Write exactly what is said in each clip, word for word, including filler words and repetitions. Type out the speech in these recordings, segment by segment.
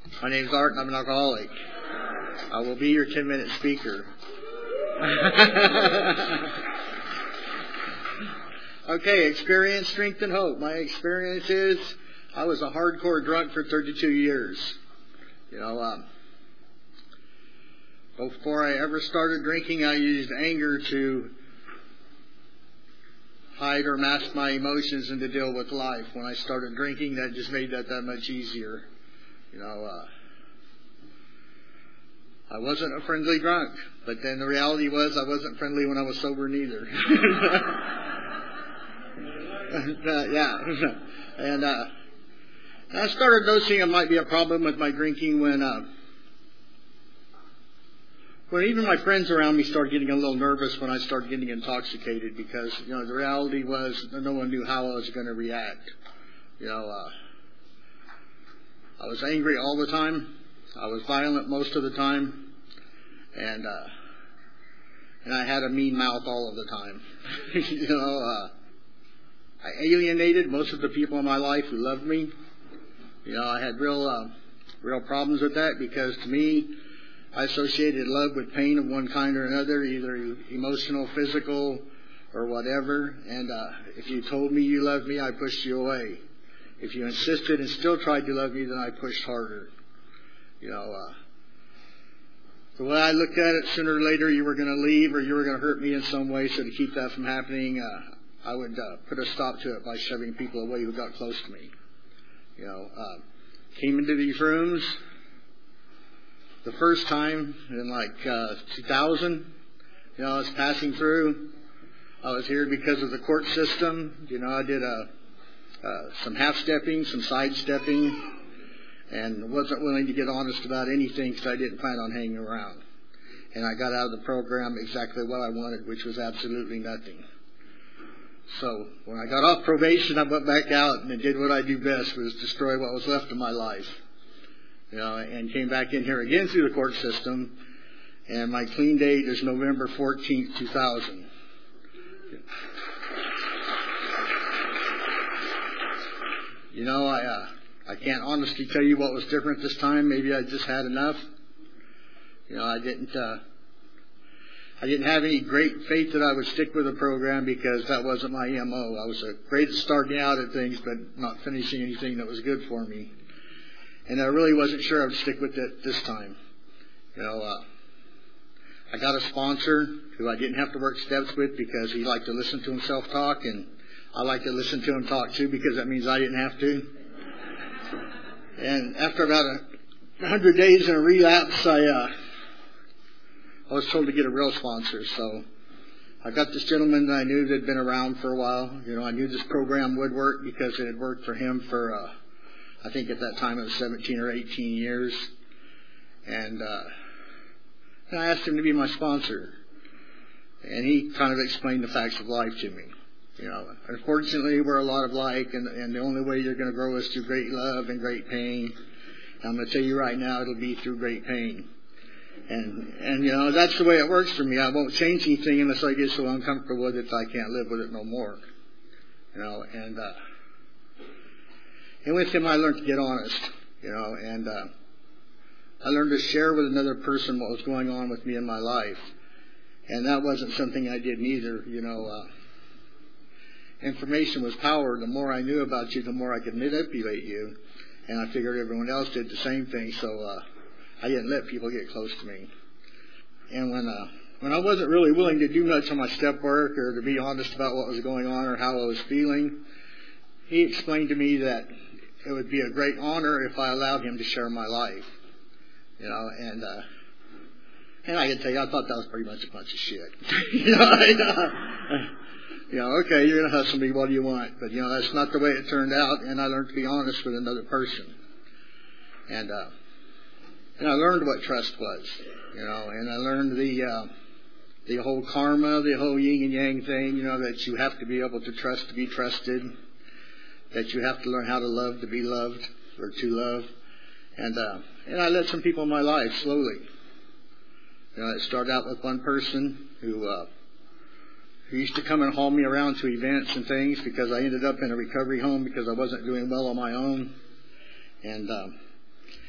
My name's Art and I'm an alcoholic. I will be your ten-minute speaker. Okay, experience, strength, and hope. My experience is I was a hardcore drunk for thirty-two years. You know, um, before I ever started drinking, I used anger to hide or mask my emotions and to deal with life. When I started drinking, that just made that that much easier. You know, uh, I wasn't a friendly drunk, but then the reality was I wasn't friendly when I was sober neither. uh, yeah. And uh, I started noticing it might be a problem with my drinking when uh, when even my friends around me started getting a little nervous when I started getting intoxicated, because, you know, the reality was no one knew how I was going to react. You know, uh, I was angry all the time. I was violent most of the time. And uh, and I had a mean mouth all of the time. you know, uh, I alienated most of the people in my life who loved me. You know, I had real, uh, real problems with that, because to me, I associated love with pain of one kind or another, either emotional, physical, or whatever. And uh, if you told me you loved me, I pushed you away. If you insisted and still tried to love me, then I pushed harder. You know, uh, the way I looked at it, sooner or later you were going to leave or you were going to hurt me in some way. So to keep that from happening, uh, I would uh, put a stop to it by shoving people away who got close to me. You know, uh, came into these rooms the first time in like uh, two thousand. You know, I was passing through. I was here because of the court system. You know, I did a Uh, some half-stepping, some side-stepping, and wasn't willing to get honest about anything because I didn't plan on hanging around. And I got out of the program exactly what I wanted, which was absolutely nothing. So when I got off probation, I went back out and did what I do best, was destroy what was left of my life. You know, and came back in here again through the court system, and my clean date is November fourteenth, two thousand. You know, I uh, I can't honestly tell you what was different this time. Maybe I just had enough. You know, I didn't uh, I didn't have any great faith that I would stick with the program, because that wasn't my M O. I was uh, great at starting out at things, but not finishing anything that was good for me. And I really wasn't sure I would stick with it this time. You know, uh, I got a sponsor who I didn't have to work steps with, because he liked to listen to himself talk, and I like to listen to him talk too, because that means I didn't have to. And after about a hundred days in a relapse, I uh, I was told to get a real sponsor. So I got this gentleman that I knew that had been around for a while. You know, I knew this program would work because it had worked for him for uh, I think at that time it was seventeen or eighteen years. And, uh, and I asked him to be my sponsor, and he kind of explained the facts of life to me. You know, unfortunately, we're a lot of like, and, and the only way you're going to grow is through great love and great pain. And I'm going to tell you right now, it'll be through great pain. And, and you know, that's the way it works for me. I won't change anything unless I get so uncomfortable with it that I can't live with it no more. You know, and, uh, and with him, I learned to get honest, you know, and, uh, I learned to share with another person what was going on with me in my life. And that wasn't something I did neither, you know, uh, information was power. The more I knew about you, the more I could manipulate you. And I figured everyone else did the same thing, so uh, I didn't let people get close to me. And when uh, when I wasn't really willing to do much on my step work or to be honest about what was going on or how I was feeling, he explained to me that it would be a great honor if I allowed him to share my life. You know, and uh, and I can tell you, I thought that was pretty much a bunch of shit. you know, and, uh, You know, okay, you're going to hustle me, what do you want? But, you know, that's not the way it turned out, and I learned to be honest with another person. And uh, and I learned what trust was, you know, and I learned the uh, the whole karma, the whole yin and yang thing, you know, that you have to be able to trust to be trusted, that you have to learn how to love to be loved, or to love. And, uh, and I let some people in my life slowly. You know, it started out with one person who... Uh, He used to come and haul me around to events and things, because I ended up in a recovery home because I wasn't doing well on my own. And um,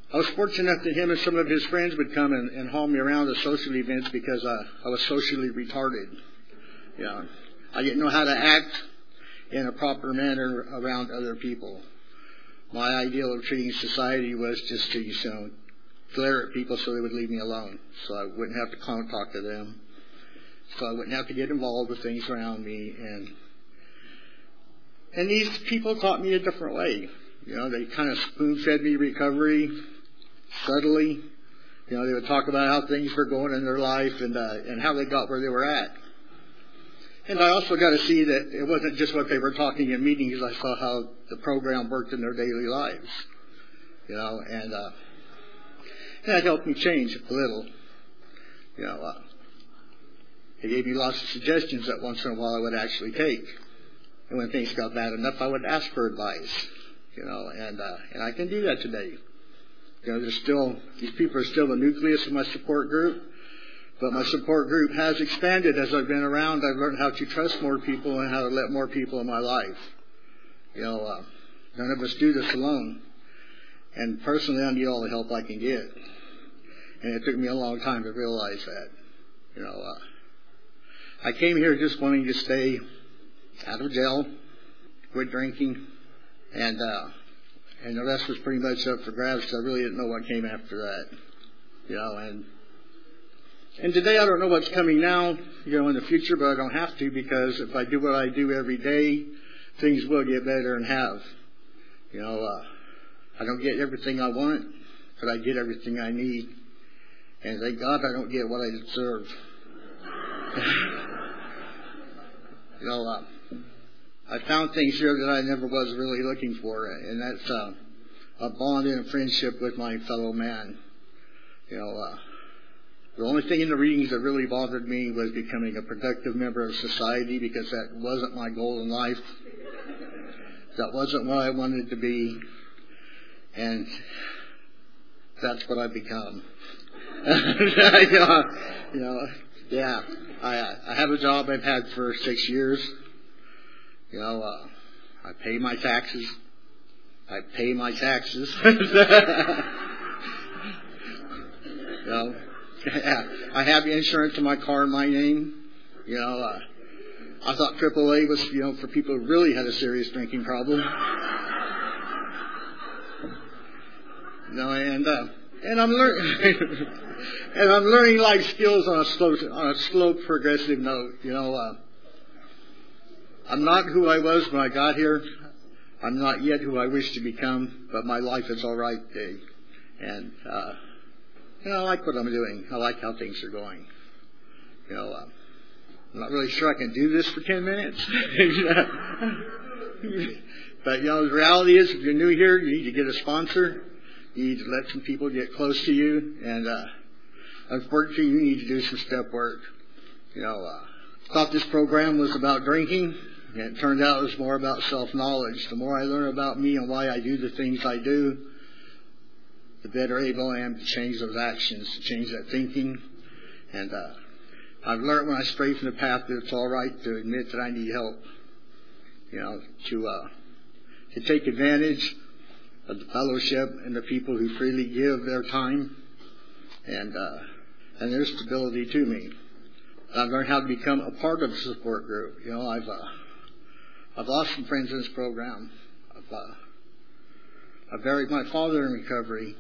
I was fortunate enough that him and some of his friends would come and, and haul me around to social events because uh, I was socially retarded. You know, I didn't know how to act in a proper manner around other people. My ideal of treating society was just to, you know, glare at people so they would leave me alone, so I wouldn't have to come talk to them, so I wouldn't have to get involved with things around me. And and these people taught me a different way. You know, they kind of spoon-fed me recovery subtly. You know, they would talk about how things were going in their life and uh, and how they got where they were at. And I also got to see that it wasn't just what they were talking in meetings. I saw how the program worked in their daily lives. You know, and uh, that helped me change a little. You know, uh, they gave me lots of suggestions that once in a while I would actually take. And when things got bad enough, I would ask for advice. You know, and uh, and I can do that today. You know, there's still, these people are still the nucleus of my support group, but my support group has expanded as I've been around. I've learned how to trust more people and how to let more people in my life. You know, uh, none of us do this alone. And personally, I need all the help I can get. And it took me a long time to realize that. You know, uh, I came here just wanting to stay out of jail, quit drinking, and uh, and the rest was pretty much up for grabs because I really didn't know what came after that. You know, and and today I don't know what's coming now, you know, in the future, but I don't have to, because if I do what I do every day, things will get better and have. You know, uh, I don't get everything I want, but I get everything I need. And thank God I don't get what I deserve. You know, uh, I found things here that I never was really looking for, and that's uh, a bond and a friendship with my fellow man. You know, uh, the only thing in the readings that really bothered me was becoming a productive member of society, because that wasn't my goal in life. That wasn't what I wanted to be, and that's what I've become. you, know, you know, yeah, I, I have a job I've had for six years. You know, uh, I pay my taxes. I pay my taxes. you know, yeah, I have insurance in my car in my name. You know, uh, I thought triple A was, you know, for people who really had a serious drinking problem. You know, and uh, and I'm learning, and I'm learning life skills on a slow, on a slow, progressive note. You know. Uh, I'm not who I was when I got here. I'm not yet who I wish to become, but my life is all right today. And, uh, you know, I like what I'm doing. I like how things are going. You know, uh, I'm not really sure I can do this for ten minutes. But, you know, the reality is, if you're new here, you need to get a sponsor. You need to let some people get close to you. And, uh, unfortunately, you need to do some step work. You know, uh, I thought this program was about drinking. And it turned out it was more about self-knowledge. The more I learn about me and why I do the things I do, the better able I am to change those actions, to change that thinking. And uh, I've learned when I stray from the path that it's all right to admit that I need help. You know, to uh, to take advantage of the fellowship and the people who freely give their time and uh, and their stability to me. I've learned how to become a part of a support group. You know, I've uh, I've lost some friends in this program. I've, uh, I buried my father in recovery,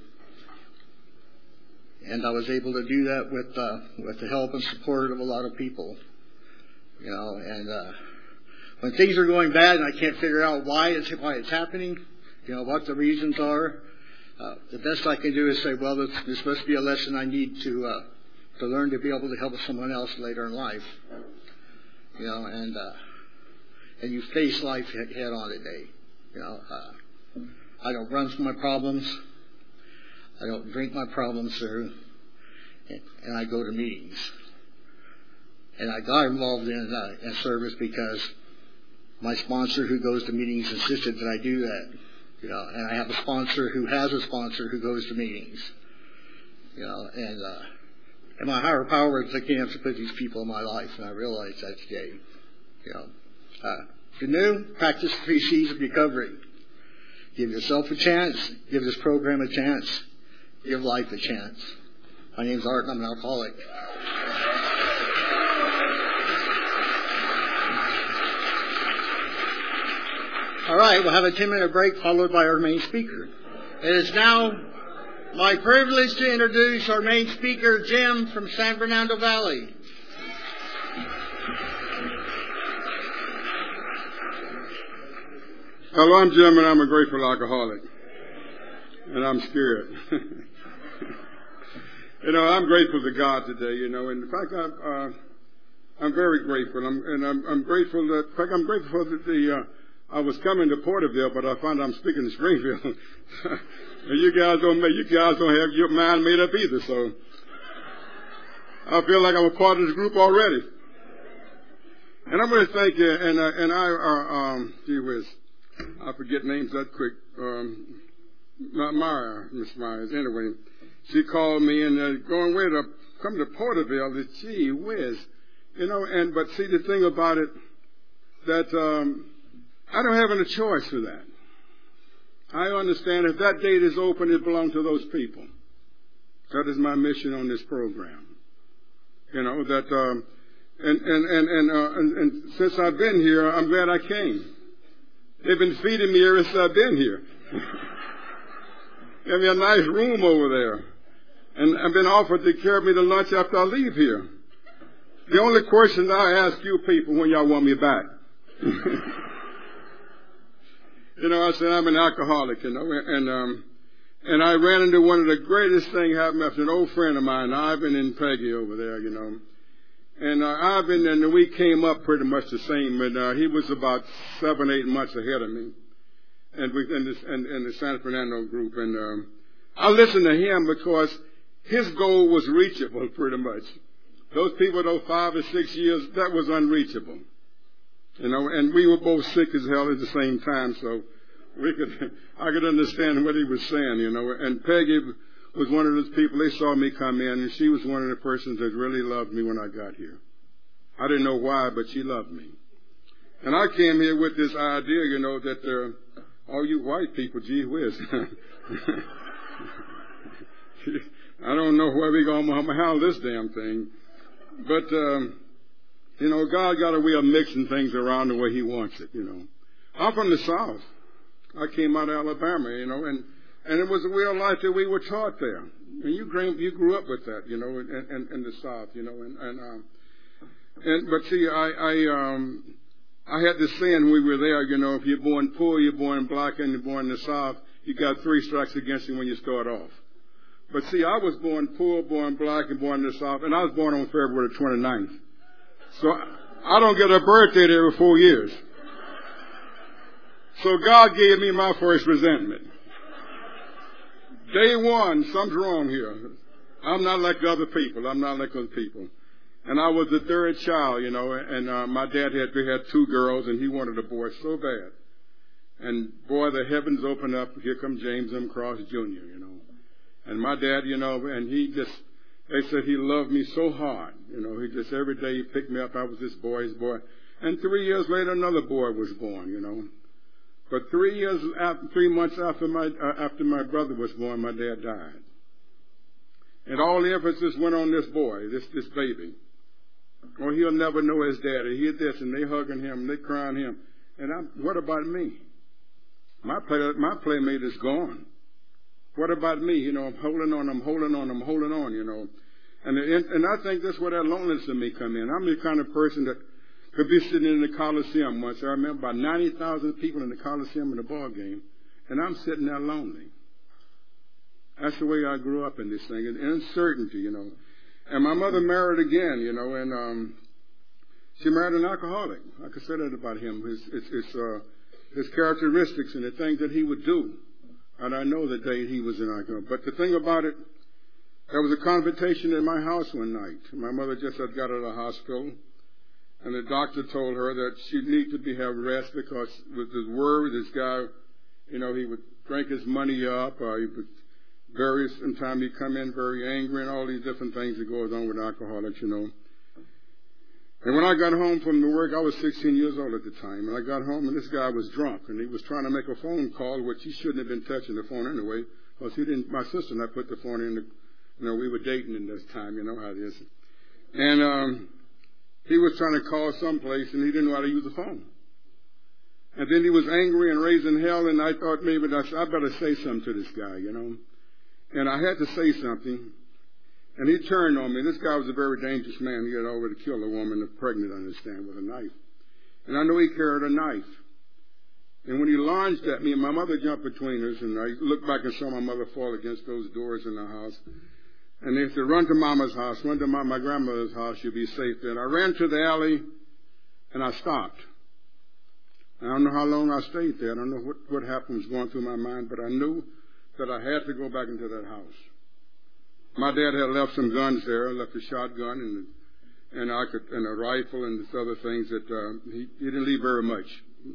and I was able to do that with uh, with the help and support of a lot of people. You know, and uh, when things are going bad and I can't figure out why it's why it's happening, you know, what the reasons are, uh, the best I can do is say, well, this, this must be a lesson I need to uh, to learn to be able to help someone else later in life. You know, and uh, and you face life head on today. You know, uh, I don't run from my problems. I don't drink my problems through, and, and I go to meetings. And I got involved in, uh, in service because my sponsor who goes to meetings insisted that I do that. You know, and I have a sponsor who has a sponsor who goes to meetings. You know, and uh, and my higher power is looking to put these people in my life, and I realize that today. You know, uh, if you're new, practice three C's of recovery. Give yourself a chance. Give this program a chance. give life a chance. My name's Art, and I'm an alcoholic. All right, we'll have a ten-minute break followed by our main speaker. It is now my privilege to introduce our main speaker, Jim from San Fernando Valley. Hello, I'm Jim, and I'm a grateful alcoholic. And I'm scared. You know, I'm grateful to God today, you know, and in fact, I'm, uh, I'm very grateful. I'm, and I'm, I'm grateful that, in fact, I'm grateful that the, uh, I was coming to Porterville, but I found I'm speaking to Springfield. And you guys don't make, you guys don't have your mind made up either, so I feel like I'm a part of this group already. And I'm going to thank you, and, uh, and I, uh, um, gee whiz, I forget names that quick. Um, Maya, Miss Myers. Anyway, she called me and uh, going way to come to Porterville. That gee whiz, you know. And but see the thing about it that um, I don't have any choice for that. I understand if that gate is open, it belongs to those people. That is my mission on this program. You know that, um, and and and and, uh, and and since I've been here, I'm glad I came. They've been feeding me ever since I've been here. They have me a nice room over there. And I've been offered to carry me to lunch after I leave here. The only question I ask you people when y'all want me back. You know, I said I'm an alcoholic, you know, and um, and I ran into one of the greatest things happened after an old friend of mine, Ivan and Peggy over there, you know. And uh, Ivan and we came up pretty much the same, and uh, he was about seven, eight months ahead of me, and we in, this, in, in the San Fernando group. And um, I listened to him because his goal was reachable, pretty much. Those people, those five or six years, that was unreachable, you know. And we were both sick as hell at the same time, so we could I could understand what he was saying, you know. And Peggy was one of those people, they saw me come in, and she was one of the persons that really loved me when I got here. I didn't know why, but she loved me. And I came here with this idea, you know, that uh, all you white people, gee whiz. I don't know where we're going to handle this damn thing. But, um, you know, God got a way of mixing things around the way he wants it, you know. I'm from the South. I came out of Alabama, you know, and And it was a real life that we were taught there. And you grew, you grew up with that, you know, in, in, in the South, you know. And, and, um, and but see, I, I, um, I had this saying when we were there, you know, if you're born poor, you're born black, and you're born in the South, you got three strikes against you when you start off. But see, I was born poor, born black, and born in the South, and I was born on February twenty-ninth. So I don't get a birthday there every four years. So God gave me my first resentment. Day one, something's wrong here. I'm not like the other people. I'm not like other people. And I was the third child, you know, and uh, my dad had, we had two girls, and he wanted a boy so bad. And boy, the heavens opened up. Here comes James M. Cross Junior, you know. And my dad, you know, and he just, they said he loved me so hard. You know, he just, every day he picked me up. I was this boy's boy. And three years later, another boy was born, you know. But three years, after, three months after my uh, after my brother was born, my dad died. And all the emphasis went on this boy, this this baby. Well, he'll never know his daddy. He this, and they hugging him, and they crying him. And I'm, what about me? My play, my playmate is gone. What about me? You know, I'm holding on, I'm holding on, I'm holding on. You know, and and I think that's where that loneliness in me come in. I'm the kind of person that could be sitting in the Coliseum once. I remember about ninety thousand people in the Coliseum in a ball game, and I'm sitting there lonely. That's the way I grew up in this thing, and uncertainty, you know. And my mother married again, you know, and um, she married an alcoholic. I could say that about him, his his his, uh, his characteristics and the things that he would do. And I know the day he was an alcoholic. But the thing about it, there was a confrontation in my house one night. My mother just had got out of the hospital. And the doctor told her that she needed to be have rest because with his worry, this guy, you know, he would drink his money up, or he would very, sometimes he'd come in very angry and all these different things that goes on with alcoholics, you know. And when I got home from the work, I was sixteen years old at the time, and I got home and this guy was drunk, and he was trying to make a phone call, which he shouldn't have been touching the phone anyway, Because he didn't, my sister and I put the phone in the, you know, we were dating in this time, you know how it is. And um, he was trying to call someplace, and he didn't know how to use the phone. And then he was angry and raising hell, and I thought maybe that's, I better say something to this guy, you know. And I had to say something. And he turned on me. This guy was a very dangerous man. He had already killed a woman, pregnant, I understand, with a knife. And I know he carried a knife. And when he lunged at me, my mother jumped between us, and I looked back and saw my mother fall against those doors in the house. And they said, run to Mama's house, run to my, my grandmother's house, you'll be safe there. And I ran to the alley, and I stopped. I don't know how long I stayed there. I don't know what, what happened was going through my mind, but I knew that I had to go back into that house. My dad had left some guns there, left a shotgun and and I could and a rifle and this other things that uh, he, he didn't leave very much.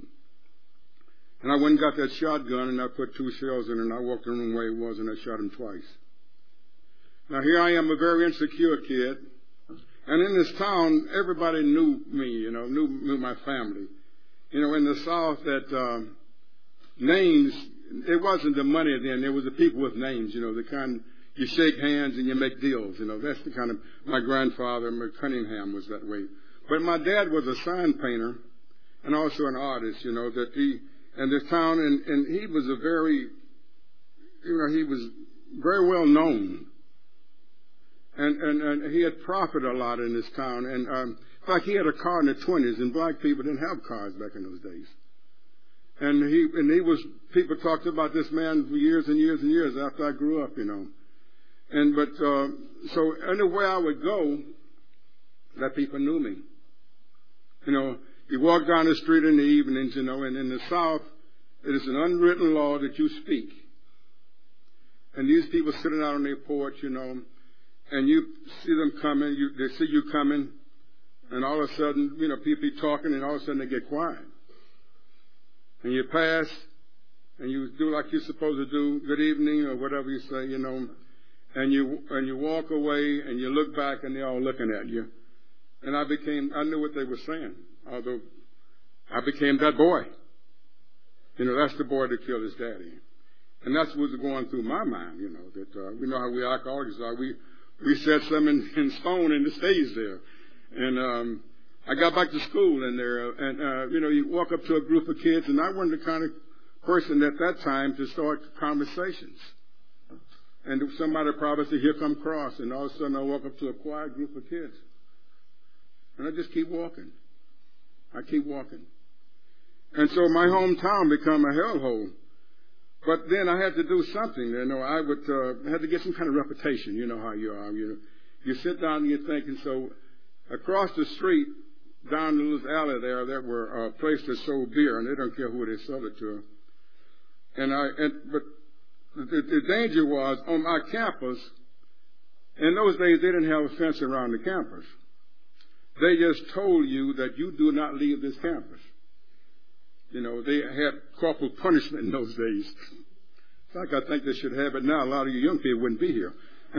And I went and got that shotgun and I put two shells in it and I walked the room where he was and I shot him twice. Now here I am, a very insecure kid, and in this town everybody knew me, you know, knew knew my family. You know, in the South, that uh, names, it wasn't the money then. There was the people with names, you know, the kind you shake hands and you make deals, you know. That's the kind of, my grandfather, Cunningham, was that way. But my dad was a sign painter and also an artist, you know, that he, and this town, and, and he was a very, you know, he was very well known. And, and, and he had profited a lot in this town. And, um, in fact, he had a car in the twenties, and black people didn't have cars back in those days. And he, and he was, people talked about this man for years and years and years after I grew up, you know. And, but, uh, so anywhere I would go, that people knew me. You know, you walk down the street in the evenings, you know, and in the South, it is an unwritten law that you speak. And these people sitting out on their porch, you know, and you see them coming, you, they see you coming, and all of a sudden, you know, people be talking, and all of a sudden they get quiet. And you pass, and you do like you're supposed to do, good evening, or whatever you say, you know, and you and you walk away, and you look back, and they're all looking at you. And I became, I knew what they were saying, although I became that boy. You know, that's the boy that killed his daddy. And that's what was going through my mind, you know, that uh, we know how we alcoholics are. We we set some in, in stone and it stays there. And um, I got back to school in there, and, uh, you know, you walk up to a group of kids, and I wasn't the kind of person at that time to start conversations. And somebody probably said, here come Cross, and all of a sudden I walk up to a quiet group of kids. And I just keep walking. I keep walking. And so my hometown become a hellhole. But then I had to do something. You know, I would uh, had to get some kind of reputation. You know how you are. You know, you sit down and you're thinking. So across the street, down the little alley there, there were a place that sold beer, and they don't care who they sold it to. And I, and, but the, the danger was on our campus. In those days, they didn't have a fence around the campus. They just told you that you do not leave this campus. You know, they had corporal punishment in those days. In fact, I think they should have it now. A lot of you young people wouldn't be here.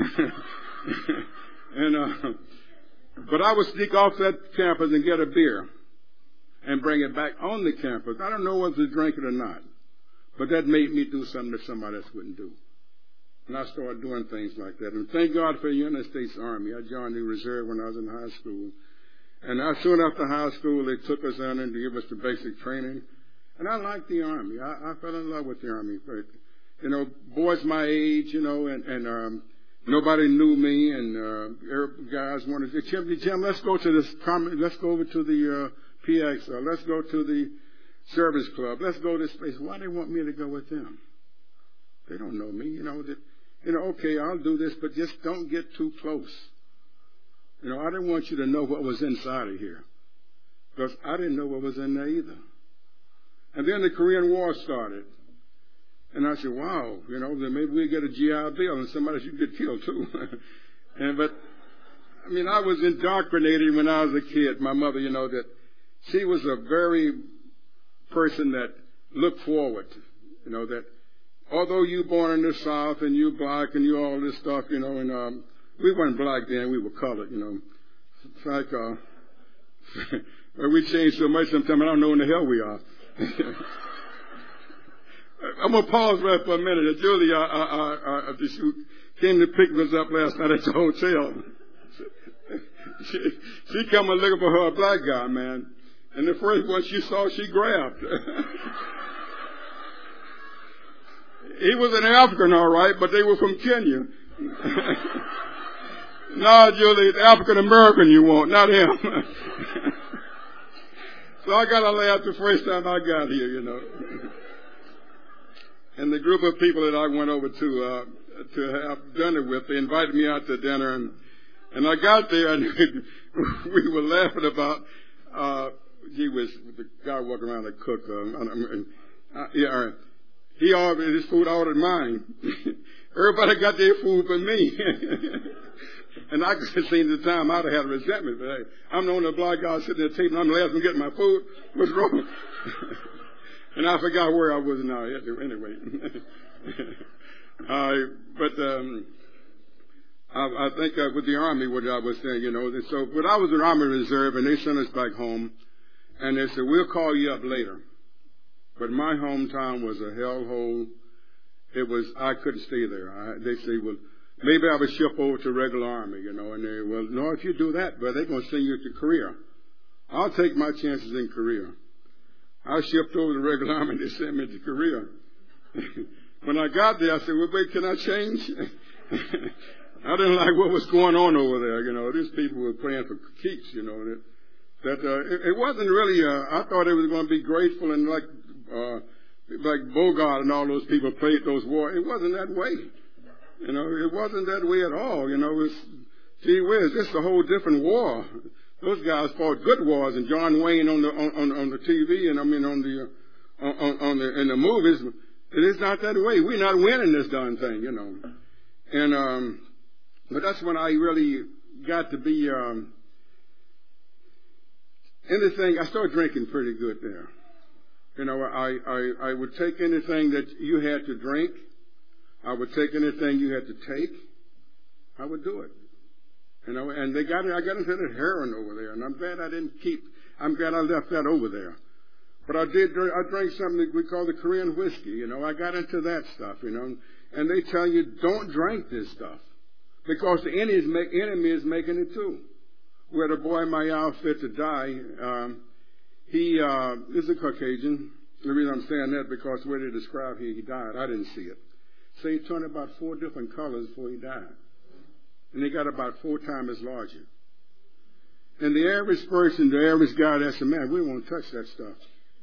and uh, But I would sneak off that campus and get a beer and bring it back on the campus. I don't know whether to drink it or not, but that made me do something that somebody else wouldn't do. And I started doing things like that. And thank God for the United States Army. I joined the reserve when I was in high school. And I, soon after high school, they took us in and to give us the basic training. And I liked the Army. I, I fell in love with the Army. But, you know, boys my age, you know, and, and um, nobody knew me. And uh, Arab guys wanted to say, Jim, Jim, let's go to this, let's go over to the uh, P X, or let's go to the service club. Let's go to this place. Why do they want me to go with them? They don't know me. You know, that, you know, okay, I'll do this, but just don't get too close. You know, I didn't want you to know what was inside of here, because I didn't know what was in there either. And then the Korean War started. And I said, wow, you know, then maybe we'll get a G I Bill and somebody should get killed too. and But, I mean, I was indoctrinated when I was a kid. My mother, you know, that she was a very person that looked forward, you know, that although you born in the South and you black and you all this stuff, you know, and um, we weren't black then, we were colored, you know. It's like, uh, we changed so much sometimes I don't know when the hell we are. I'm going to pause right for a minute. Julie, uh, uh, uh, uh, she came to pick us up last night at the hotel. She, she come and looking for her black guy, man. And the first one she saw, she grabbed. He was an African, all right, but they were from Kenya. No, Julie, it's African American you want, not him. So I got to laugh the first time I got here, you know. And the group of people that I went over to uh, to have dinner with, they invited me out to dinner, and and I got there, and we were laughing about, uh, gee whiz, the guy walking around the cook, uh, uh, uh, yeah, he ordered his food, I ordered mine. Everybody got their food but me. And I could have seen the time I'd have had a resentment, but hey, I'm the only black guy sitting at the table, and I'm the last one getting my food. What's wrong? And I forgot where I was now. Anyway. uh, but um, I, I think uh, with the Army, what I was saying, you know, so when I was in Army Reserve, and they sent us back home, and they said, we'll call you up later. But my hometown was a hellhole. It was, I couldn't stay there. I, they say, well, maybe I would ship over to regular Army, you know, and they, well, no, if you do that, but they're going to send you to Korea. I'll take my chances in Korea. I shipped over to regular Army, and they sent me to Korea. When I got there, I said, well, wait, can I change? I didn't like what was going on over there, you know. These people were playing for keeps, you know. That, that uh, it, it wasn't really, uh, I thought it was going to be grateful and like, uh, like Bogart and all those people played those wars. It wasn't that way. You know, it wasn't that way at all. You know, it was, gee whiz, this is a whole different war. Those guys fought good wars, and John Wayne on the on, on the T V and I mean on the uh, on, on the in the movies. It is not that way. We're not winning this darn thing, you know. And um, but that's when I really got to be um, anything. I started drinking pretty good there. You know, I I I would take anything that you had to drink. I would take anything you had to take. I would do it. You know, and they got I got into the heroin over there, and I'm glad I didn't keep. I'm glad I left that over there. But I did. I drank something that we call the Korean whiskey. You know, I got into that stuff. You know, and they tell you don't drink this stuff because the enemy is, make, enemy is making it too. We had a boy in my outfit to die. Um, he uh, is a Caucasian. The reason I'm saying that because the way they describe he he died, I didn't see it. So he turned about four different colors before he died. And he got about four times as larger. And the average person, the average guy, that's a man, we won't touch that stuff.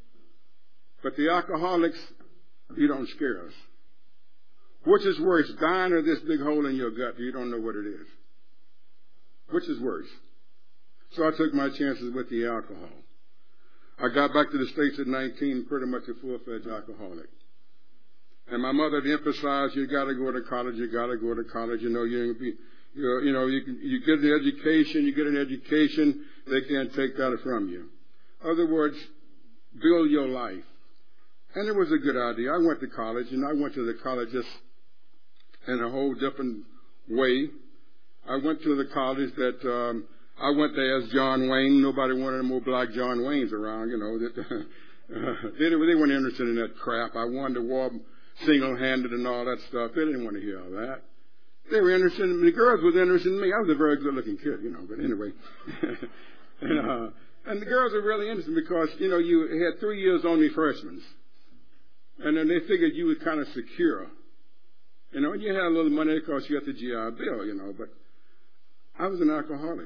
But the alcoholics, you don't scare us. Which is worse, dying or this big hole in your gut, you don't know what it is? Which is worse? So I took my chances with the alcohol. I got back to the States at nineteen, pretty much a full-fledged alcoholic. And my mother had emphasized, you got to go to college, you got to go to college. You know, you be, you, you know, you, you get an education, you get an education, they can't take that from you. In other words, build your life. And it was a good idea. I went to college, and I went to the college just in a whole different way. I went to the college that um, I went there as John Wayne. Nobody wanted more black John Waynes around, you know. That, uh, they, they weren't interested in that crap. I won the war single-handed and all that stuff. They didn't want to hear all that. They were interested in me. The girls were interested in me. I was a very good-looking kid, you know, but anyway. and, uh, and the girls were really interested because, you know, you had three years only freshmen. And then they figured you were kind of secure. You know, and you had a little money because you got the G I Bill, you know, but I was an alcoholic.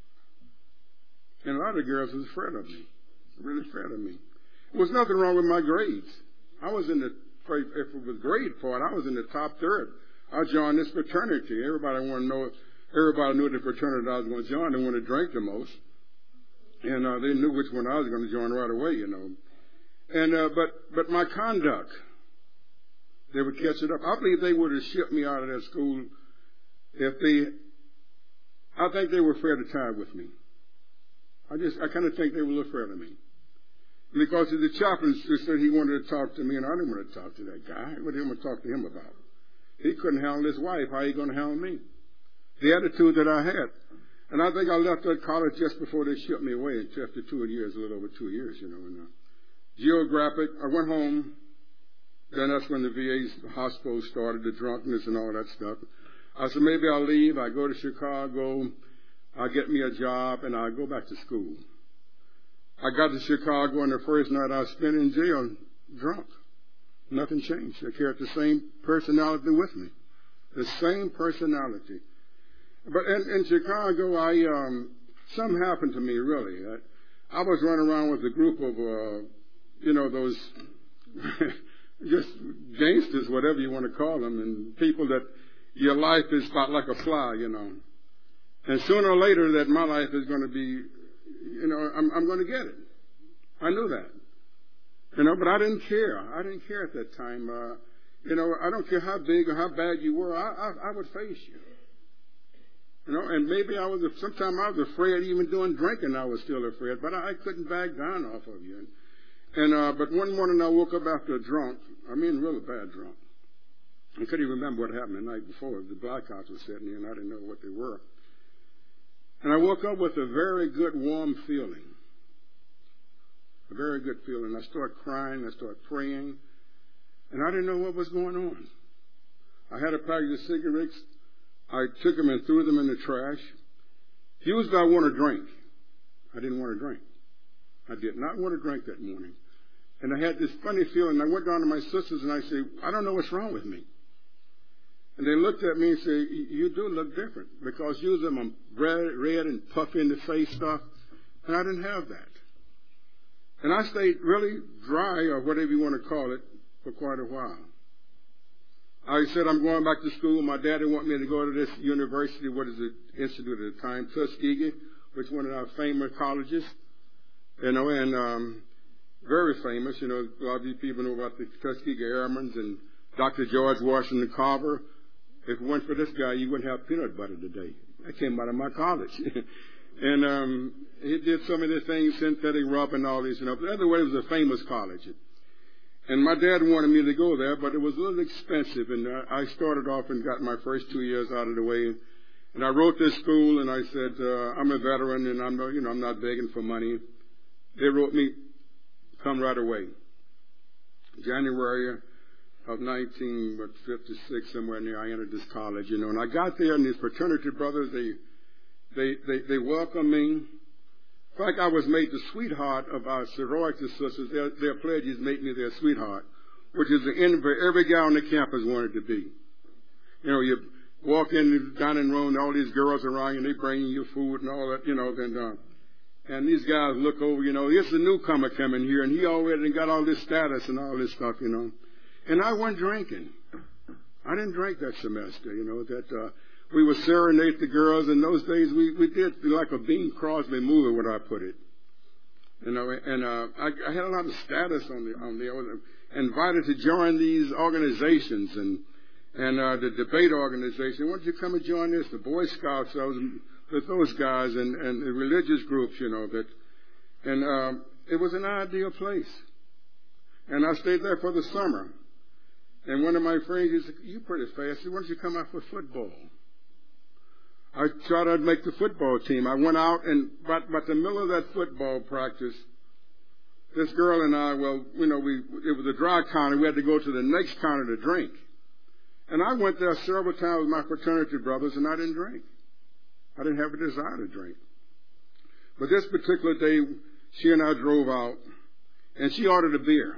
And a lot of the girls was afraid of me, really afraid of me. There was nothing wrong with my grades. I was in the, if it was grade part, I was in the top third. I joined this fraternity. Everybody wanted to know, everybody knew the fraternity I was going to join. They wanted to drink the most. And uh, they knew which one I was going to join right away, you know. And, uh, but, but my conduct, they would catch it up. I believe they would have shipped me out of that school if they, I think they were afraid to tie with me. I just, I kind of think they were a little afraid of me. Because the chaplain said he wanted to talk to me, and I didn't want to talk to that guy. What did I want to talk to him about? He couldn't handle his wife. How are you going to handle me? The attitude that I had. And I think I left that college just before they shipped me away, after two years, a little over two years, you know. And, uh, geographic, I went home, Then that's when the V A hospital started, the drunkenness and all that stuff. I said, maybe I'll leave. I go to Chicago. I'll get me a job, and I'll go back to school. I got to Chicago, and the first night I spent in jail drunk. Nothing changed. I carried the same personality with me. The same personality. But in, in Chicago, I um, something happened to me, really. I, I was running around with a group of, uh, you know, those just gangsters, whatever you want to call them, and people that your life is about like a fly, you know. And sooner or later that my life is going to be, you know, I'm, I'm going to get it. I knew that. You know, but I didn't care. I didn't care at that time. Uh, you know, I don't care how big or how bad you were. I, I, I would face you. You know, and maybe I was, sometimes I was afraid, even doing drinking I was still afraid, but I, I couldn't back down off of you. And, and uh, but one morning I woke up after a drunk, I mean really bad drunk. I couldn't even remember what happened the night before. The blackouts were setting in, I didn't know what they were. And I woke up with a very good, warm feeling. A very good feeling. I started crying, I started praying, and I didn't know what was going on. I had a package of cigarettes. I took them and threw them in the trash. Usually I want to drink. I didn't want to drink. I did not want to drink that morning. And I had this funny feeling. I went down to my sisters and I said, I don't know what's wrong with me. And they looked at me and said, you do look different. Because usually I'm red, red and puffy in the face stuff. And I didn't have that. And I stayed really dry, or whatever you want to call it, for quite a while. I said, I'm going back to school. My daddy wanted me to go to this university, what is it, institute at the time, Tuskegee, which is one of our famous colleges, you know, and um, very famous. You know, a lot of you people know about the Tuskegee Airmen and Doctor George Washington Carver. If it weren't for this guy, you wouldn't have peanut butter today. That came out of my college. and um, he did so many things, synthetic rubber and all these, you know. But anyway, it was a famous college. And my dad wanted me to go there, but it was a little expensive. And I started off and got my first two years out of the way. And I wrote this school, and I said, uh, I'm a veteran, and I'm, you know, I'm not begging for money. They wrote me, come right away. January of nineteen fifty-six, somewhere near, I entered this college, you know. And I got there, and these fraternity brothers, they, they, they, they welcomed me. In fact, I was made the sweetheart of our sorority sisters. Their, their pledges made me their sweetheart, which is the envy every guy on the campus wanted to be. You know, you walk in the dining room, and all these girls around you, and they bring you food and all that, you know. Then, uh, and these guys look over, you know, here's a newcomer coming here, and he already got all this status and all this stuff, you know. And I wasn't drinking. I didn't drink that semester, you know, that... Uh, We would serenade the girls. In those days, we, we did like a Bing Crosby movie, where I put it. You know, and uh, I, I had a lot of status on the on the. I was invited to join these organizations and and uh, the debate organization. Why don't you come and join this? The Boy Scouts. I was with those guys and and the religious groups. You know that, and um, it was an ideal place. And I stayed there for the summer. And one of my friends, he said, "You're pretty fast. Why don't you come out for football?" I thought I'd make the football team. I went out, and about, about the middle of that football practice, this girl and I, well, you know, we it was a dry county. We had to go to the next county to drink. And I went there several times with my fraternity brothers, and I didn't drink. I didn't have a desire to drink. But this particular day, she and I drove out, and she ordered a beer.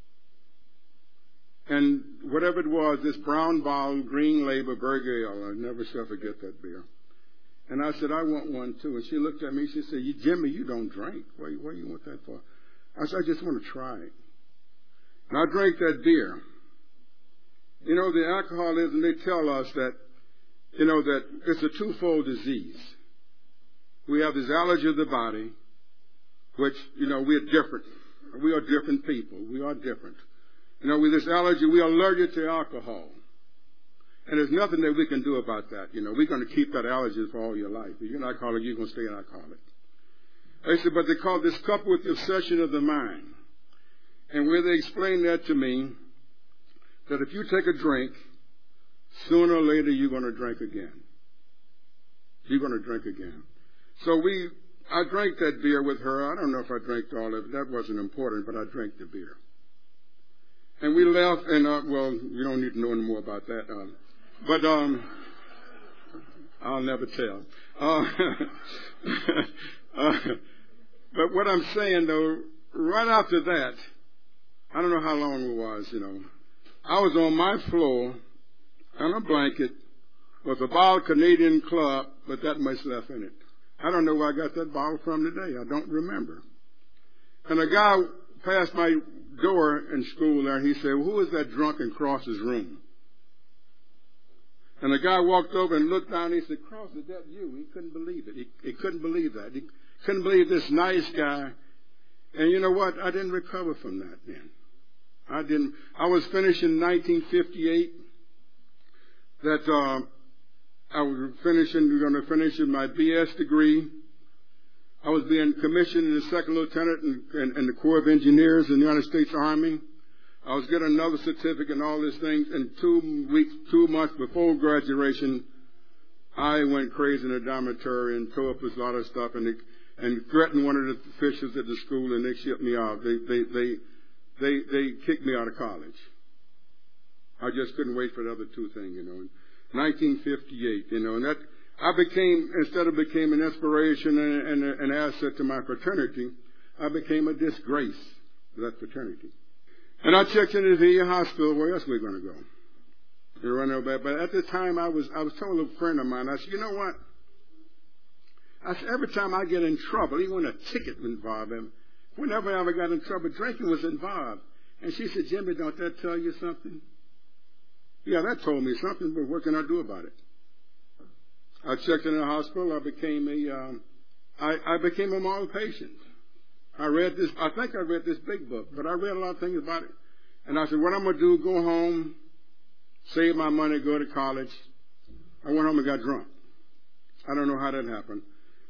And whatever it was, this brown bottle, green label, Burger Ale, I'll never shall forget that beer. And I said, I want one too. And she looked at me, she said, Jimmy, you don't drink. What, what do you want that for? I said, I just want to try it. And I drank that beer. You know, the alcoholism, they tell us that, you know, that it's a twofold disease. We have this allergy of the body, which, you know, we're different. We are different people. We are different. You know, with this allergy, we are allergic to alcohol. And there's nothing that we can do about that. You know, we're going to keep that allergy for all your life. If you're an alcoholic, you're going to stay an alcoholic. They said, but they call this coupled with the obsession of the mind. And where they explained that to me, that if you take a drink, sooner or later you're going to drink again. You're going to drink again. So we, I drank that beer with her. I don't know if I drank all of it. That wasn't important, but I drank the beer. And we left, and, uh, well, you don't need to know any more about that. Uh, but um, I'll never tell. Uh, uh, but what I'm saying, though, right after that, I don't know how long it was, you know, I was on my floor on a blanket with a bottle of Canadian Club, but that much left in it. I don't know where I got that bottle from today. I don't remember. And a guy passed my door in school there, and he said, well, who is that drunk in Cross's room? And the guy walked over and looked down, and he said, Cross, is that you? He couldn't believe it. He, he couldn't believe that. He couldn't believe this nice guy. And you know what? I didn't recover from that then. I didn't. I was finished in nineteen fifty-eight. That uh, I was finishing, going to finish my B S degree. I was being commissioned as a second lieutenant in, in, in the Corps of Engineers in the United States Army. I was getting another certificate and all these things. And two weeks, two months before graduation, I went crazy in the dormitory and tore up a lot of stuff and, they, and threatened one of the officials at the school, and they shipped me out. They, they, they, they, they kicked me out of college. I just couldn't wait for the other two things, you know. nineteen fifty-eight, you know, and that I became, instead of became an inspiration and, and a, an asset to my fraternity, I became a disgrace to that fraternity. And I checked into the hospital. Where else were we going to go? You know, but, but at the time, I was I was telling a friend of mine. I said, you know what? I said, every time I get in trouble, even when a ticket was involved, and whenever I ever got in trouble, drinking was involved. And she said, Jimmy, don't that tell you something? Yeah, that told me something, but what can I do about it? I checked in the hospital. I became a, um, I, I became a model patient. I read this, I think I read this big book, but I read a lot of things about it. And I said, what I'm going to do, go home, save my money, go to college. I went home and got drunk. I don't know how that happened.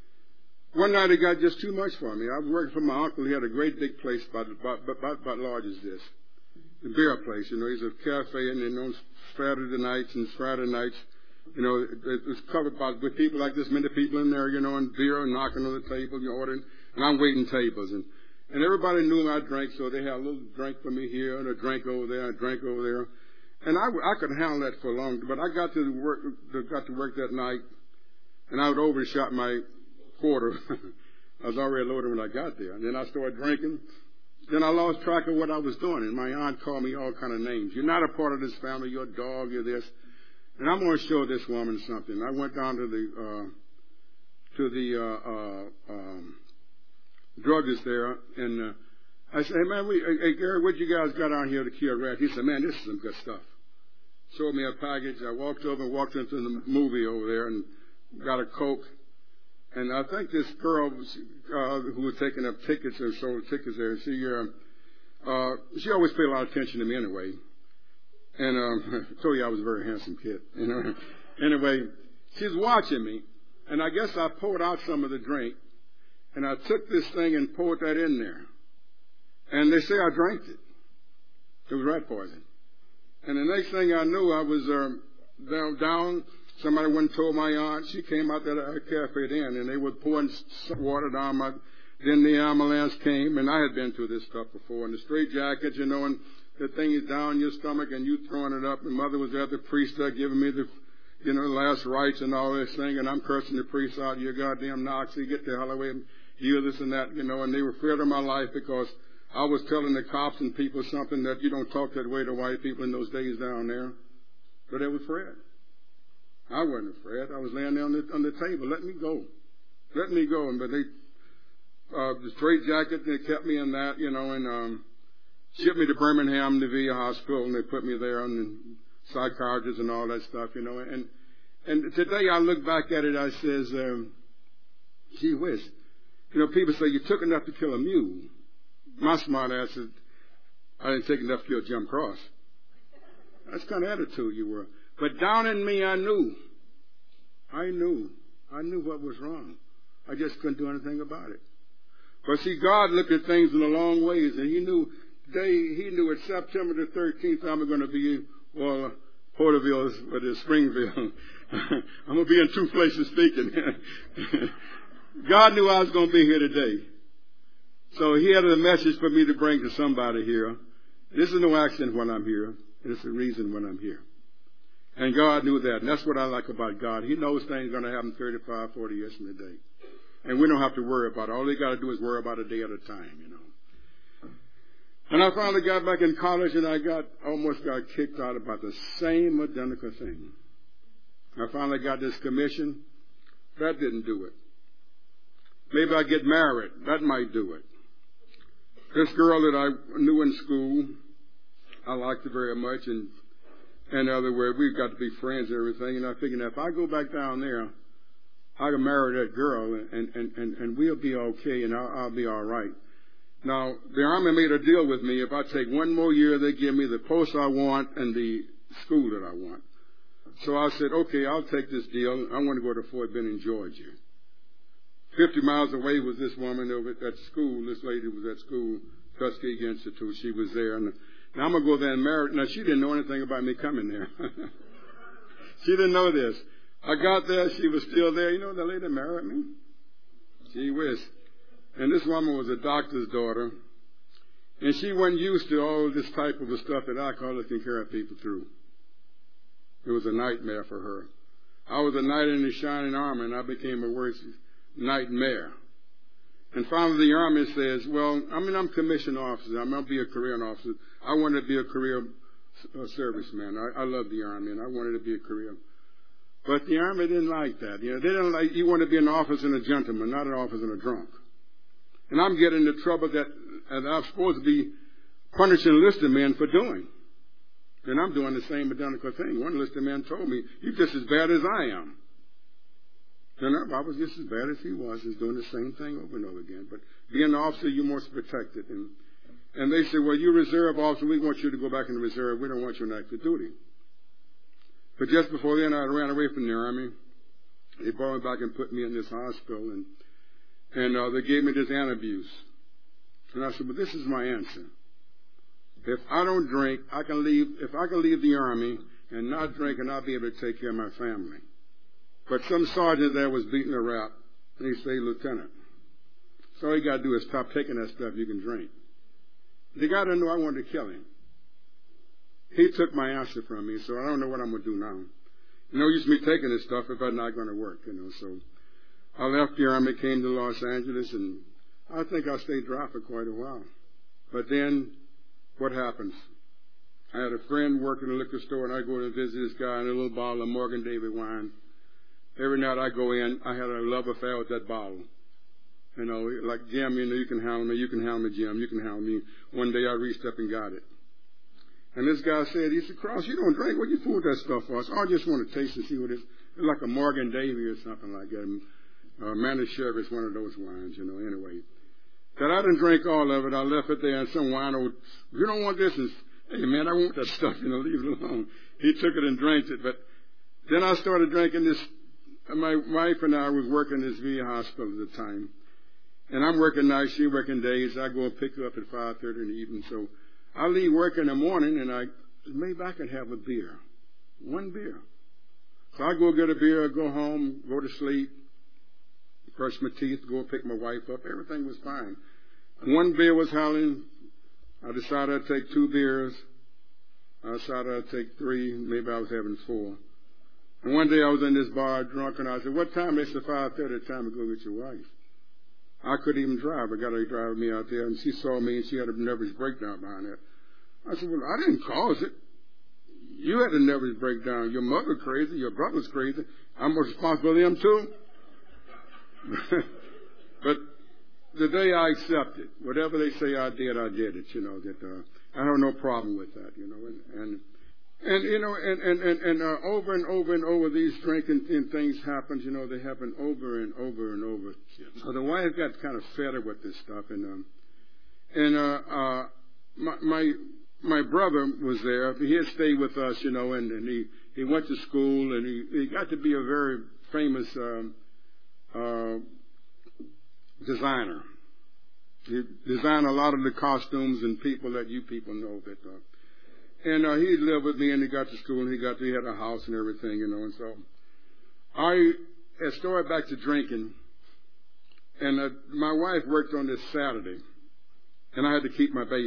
One night it got just too much for me. I was working for my uncle. He had a great big place about, about, about, about large as this. The beer place, you know, he's a cafe, and you know, Saturday nights and Friday nights, you know, it, it was covered by with people like this, many people in there, you know, and beer and knocking on the table, you know, ordering, and I'm waiting tables, and and everybody knew I drank, so they had a little drink for me here and a drink over there, and a drink over there, and I, I could handle that for long, but I got to work, got to work that night, and I would overshot my quarter. I was already loaded when I got there, and then I started drinking. Then I lost track of what I was doing, and my aunt called me all kind of names. You're not a part of this family. You're a dog. You're this. And I'm going to show this woman something. I went down to the uh, to the uh, uh, um, druggist there, and uh, I said, "Hey man, we, hey, hey Gary, what you guys got on here to kill rats?" He said, "Man, this is some good stuff." Showed me a package. I walked over and walked into the movie over there and got a Coke. And I think this girl was, uh, who was taking up tickets or sold tickets there, she uh, uh, she always paid a lot of attention to me anyway. And um, I told you I was a very handsome kid. You know. Anyway, she's watching me, and I guess I poured out some of the drink, and I took this thing and poured that in there. And they say I drank it. It was rat poison. And the next thing I knew, I was um, down, down. Somebody went and told my aunt. She came out there to our cafe then, and they were pouring water down my. Then the ambulance came, and I had been through this stuff before. And the straight jacket, you know, and the thing is down your stomach, and you throwing it up. And mother was there, the priest there, giving me the, you know, last rites and all this thing. And I'm cursing the priest out. You goddamn Nazi, get the hell away, you this and that, you know. And they were afraid of my life because I was telling the cops and people something that you don't talk that way to white people in those days down there. But they were afraid. I wasn't afraid. I was laying there on the, on the table. Let me go. Let me go. And but they, uh, the straight jacket, they kept me in that, you know, and um, shipped me to Birmingham, the V A hospital, and they put me there on the psychiatrist and all that stuff, you know. And and today I look back at it, I says, um, gee whiz. You know, people say, you took enough to kill a mule. My smart ass said, I didn't take enough to kill Jim Cross. That's the kind of attitude you were. But down in me, I knew. I knew. I knew what was wrong. I just couldn't do anything about it. But see, God looked at things in the long ways, and He knew day. He knew at September the thirteenth, I'm going to be well, Porterville, but it's Springville. I'm going to be in two places speaking. God knew I was going to be here today, so He had a message for me to bring to somebody here. This is no accident when I'm here. It's a reason when I'm here. And God knew that. And that's what I like about God. He knows things are going to happen thirty-five, forty years from today. And we don't have to worry about it. All they got to do is worry about a day at a time, you know. And I finally got back in college, and I got almost got kicked out about the same identical thing. I finally got this commission. That didn't do it. Maybe I get married. That might do it. This girl that I knew in school, I liked her very much, and in other words, we've got to be friends and everything. And I figured if I go back down there, I can marry that girl, and and and, and we'll be okay, and I'll, I'll be all right. Now, the Army made a deal with me. If I take one more year, they give me the post I want and the school that I want. So I said, okay, I'll take this deal. I want to go to Fort Benning, Georgia. Fifty miles away was this woman over at that school. This lady was at school, Tuskegee Institute. She was there. And now I'm going to go there and marry. Now, she didn't know anything about me coming there. She didn't know this. I got there. She was still there. You know, the lady married me. Gee whiz. And this woman was a doctor's daughter. And she wasn't used to all this type of stuff that alcoholics can carry people through. It was a nightmare for her. I was a knight in the shining armor, and I became a worse nightmare. And finally the Army says, well, I mean, I'm commissioned officer. I'm going to be a career officer. I wanted to be a career uh, serviceman. I, I love the Army, and I wanted to be a career. But the Army didn't like that. You know, they didn't like, you want to be an officer and a gentleman, not an officer and a drunk. And I'm getting into trouble that, that I'm supposed to be punishing enlisted men for doing. And I'm doing the same identical thing. One enlisted man told me, you're just as bad as I am. And I was just as bad as he was, just doing the same thing over and over again. But being an officer, you're more protected. And, and they said, well, you're a reserve officer. We want you to go back in the reserve. We don't want you in active duty. But just before then, I ran away from the Army. They brought me back and put me in this hospital. And, and uh, they gave me this antabuse. And I said, well, this is my answer. If I don't drink, I can leave, if I can leave the Army and not drink, and I'll be able to take care of my family. But some sergeant there was beating a rap, and he said, Lieutenant, so all you got to do is stop taking that stuff you can drink. The guy didn't know I wanted to kill him. He took my answer from me, so I don't know what I'm going to do now. No use me taking this stuff if I'm not going to work, you know. So I left the Army, came to Los Angeles, and I think I stayed dry for quite a while. But then, what happens? I had a friend working in a liquor store, and I go to visit this guy in a little bottle of Morgan David wine. Every night I go in, I had a love affair with that bottle. You know, like, Jim, you know, you can handle me, you can handle me, Jim, you can handle me. One day I reached up and got it. And this guy said, he said, Cross, you don't drink, what you fool with that stuff for? So I just want to taste and see what it is. It's like a Morgan Davy or something like that. Uh, Manischewitz is one of those wines, you know, anyway. That I didn't drink all of it. I left it there, and some wino would, you don't want this? And, hey, man, I want that stuff, you know, leave it alone. He took it and drank it. But then I started drinking this. My wife and I was working in this V A hospital at the time. And I'm working nights, she working days. I go and pick her up at five thirty in the evening. So I leave work in the morning, and I, maybe I could have a beer. One beer. So I go get a beer, go home, go to sleep, brush my teeth, go and pick my wife up. Everything was fine. One beer was howling. I decided I'd take two beers. I decided I'd take three. Maybe I was having four. And one day I was in this bar drunk, and I said, what time? They said five thirty, time to go get your wife. I couldn't even drive. I got her to drive me out there, and she saw me, and she had a nervous breakdown behind her. I said, well, I didn't cause it. You had a nervous breakdown. Your mother crazy. Your brother's crazy. I'm responsible for them, too. But the day I accepted, whatever they say I did, I did it, you know, that uh, I have no problem with that, you know, and, and And, you know, and, and, and, and uh, over and over and over these drinking and things happen, you know, they happen over and over and over. So the wife got kind of fed up with this stuff. And, um, and, uh, uh, my, my, my brother was there. He had stayed with us, you know, and, and he, he went to school, and he, he got to be a very famous, um, uh, designer. He designed a lot of the costumes and people that you people know that, uh, And uh, he lived with me, and he got to school, and he got to, he had a house and everything, you know. And so I had started back to drinking, and uh, my wife worked on this Saturday, and I had to keep my baby.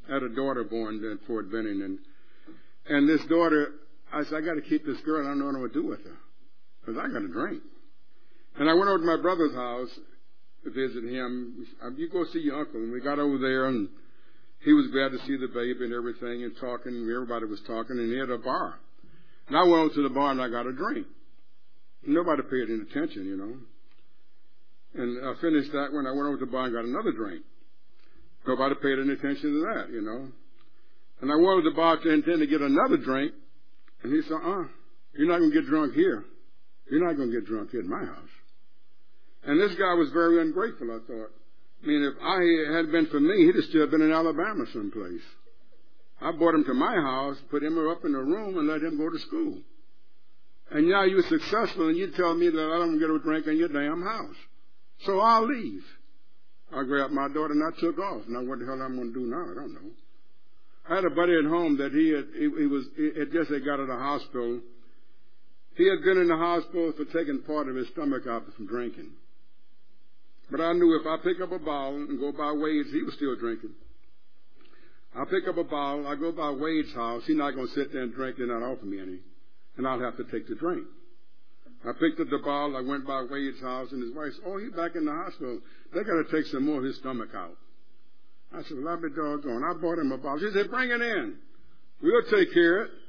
I had a daughter born in Fort Benning, and and this daughter, I said, I got to keep this girl. I don't know what I'm going to do with her because I got to drink. And I went over to my brother's house to visit him. You go see your uncle. And we got over there, and he was glad to see the baby and everything, and talking. And everybody was talking, and he had a bar. And I went over to the bar, and I got a drink. Nobody paid any attention, you know. And I finished that when I went over to the bar and got another drink. Nobody paid any attention to that, you know. And I went over to the bar to intend to get another drink, and he said, uh, you're not going to get drunk here. You're not going to get drunk here at my house. And this guy was very ungrateful, I thought. I mean, if I had been for me, he'd have still been in Alabama someplace. I brought him to my house, put him up in a room, and let him go to school. And now you're successful, and you tell me that I don't get a drink in your damn house. So I'll leave. I grabbed my daughter, and I took off. Now, what the hell I'm going to do now, I don't know. I had a buddy at home that he had, he, he was, he had just had got out of the hospital. He had been in the hospital for taking part of his stomach out from drinking. But I knew if I pick up a bottle and go by Wade's, he was still drinking. I pick up a bottle, I go by Wade's house, he's not going to sit there and drink and not offer me any. And I'll have to take the drink. I picked up the bottle, I went by Wade's house, and his wife said, oh, he's back in the hospital. They got to take some more of his stomach out. I said, well, I'll be doggone. I bought him a bottle. She said, bring it in. We'll take care of it.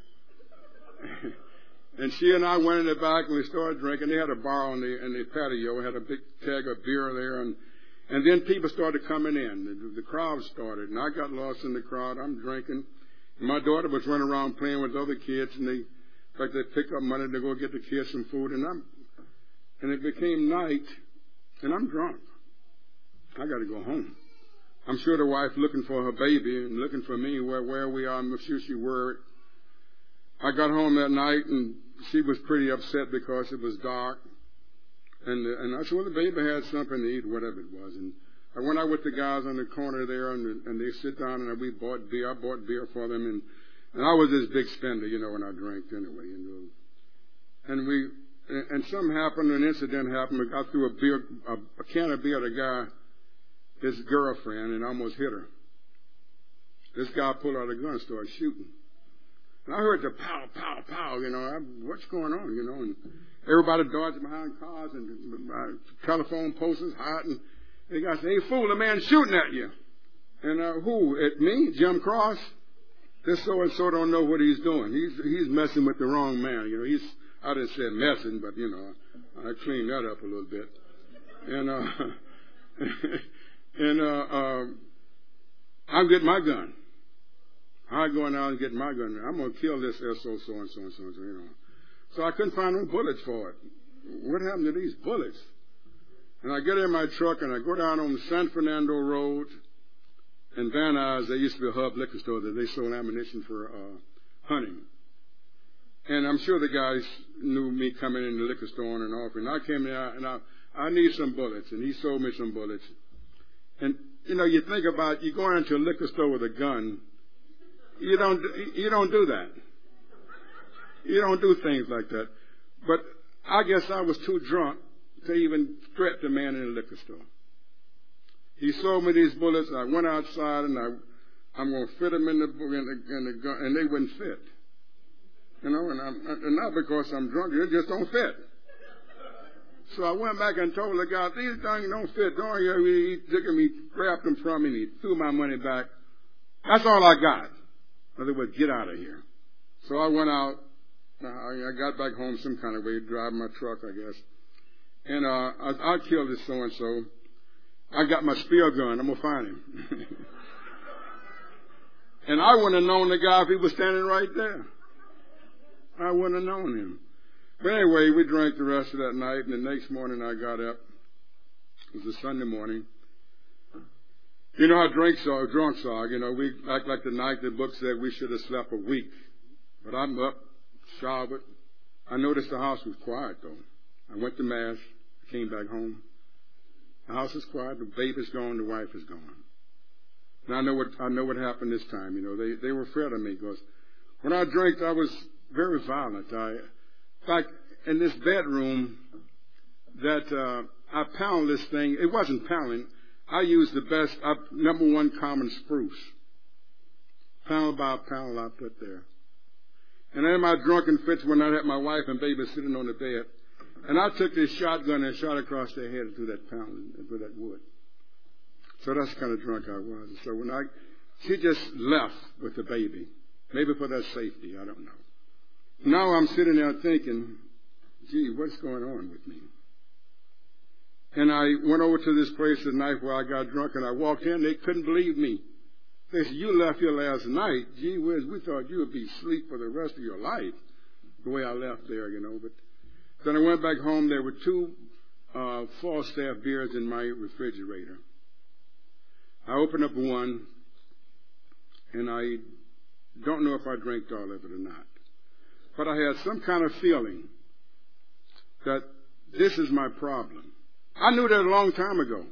And she and I went in the back and we started drinking. They had a bar on the, in the patio. We had a big keg of beer there. And, and then people started coming in. The, the crowd started. And I got lost in the crowd. I'm drinking. And my daughter was running around playing with other kids. And they, in fact, they picked up money to go get the kids some food. And I'm, and it became night. And I'm drunk. I got to go home. I'm sure the wife looking for her baby and looking for me where, where we are. I'm sure she worried. I got home that night, and she was pretty upset because it was dark. And and I said, well, the baby had something to eat, whatever it was. And I went out with the guys on the corner there, and and they sit down, and we bought beer. I bought beer for them, and, and I was this big spender, you know, when I drank anyway. You know. And we and something happened, an incident happened. We got through a beer, a, a can of beer to a guy, his girlfriend, and almost hit her. This guy pulled out a gun and started shooting. And I heard the pow, pow, pow, you know, I, what's going on, you know, and everybody dodged behind cars, and my telephone post was hot, and the guy said, hey, fool, the man's shooting at you. And uh, who? At me? Jim Cross? This so-and-so don't know what he's doing. He's he's messing with the wrong man, you know. He's, I didn't say messing, but, you know, I cleaned that up a little bit. And, uh, and, uh, uh, I'm getting my gun. I go out and get my gun. I'm going to kill this S O so and so and so and so, you know. So I couldn't find no bullets for it. What happened to these bullets? And I get in my truck and I go down on San Fernando Road. In Van Nuys, there used to be a Hub liquor store that they sold ammunition for uh, hunting. And I'm sure the guys knew me coming in the liquor store and offering. I came there and I, I need some bullets. And he sold me some bullets. And, you know, you think about, you go into a liquor store with a gun. You don't, you don't do that. You don't do things like that. But I guess I was too drunk to even threat the man in the liquor store. He sold me these bullets. I went outside and I, I'm going to fit them in the, in the, in the gun, and they wouldn't fit. You know, and, I'm, and not because I'm drunk, they just don't fit. So I went back and told the guy, these things don't fit. Don't you? He took them, he grabbed them from me, and he threw my money back. That's all I got. In other words, get out of here. So I went out. I got back home some kind of way, driving my truck, I guess. And uh, I, I killed this so-and-so. I got my spear gun. I'm going to find him. And I wouldn't have known the guy if he was standing right there. I wouldn't have known him. But anyway, we drank the rest of that night, and the next morning I got up. It was a Sunday morning. You know how drinks are, drunks are. You know, we act like the night the book said we should have slept a week. But I'm up, showered. I noticed the house was quiet, though. I went to Mass, came back home. The house is quiet, the baby's gone, the wife is gone. And I know what I know what happened this time. You know, they they were afraid of me because when I drank, I was very violent. I, in fact, in this bedroom, that uh, I pounded this thing. It wasn't pounding. I used the best, uh, number one common spruce. Panel by panel I put there. And in my drunken fits, when I had my wife and baby sitting on the bed, and I took this shotgun and shot across their head through that panel, through that wood. So that's the kind of drunk I was. And so when I, she just left with the baby, maybe for their safety, I don't know. Now I'm sitting there thinking, gee, what's going on with me? And I went over to this place at night where I got drunk, and I walked in. They couldn't believe me. They said, you left here last night. Gee whiz, we thought you would be asleep for the rest of your life, the way I left there, you know. But then I went back home. There were two uh, Falstaff beers in my refrigerator. I opened up one, and I don't know if I drank all of it or not. But I had some kind of feeling that this is my problem. I knew that a long time ago.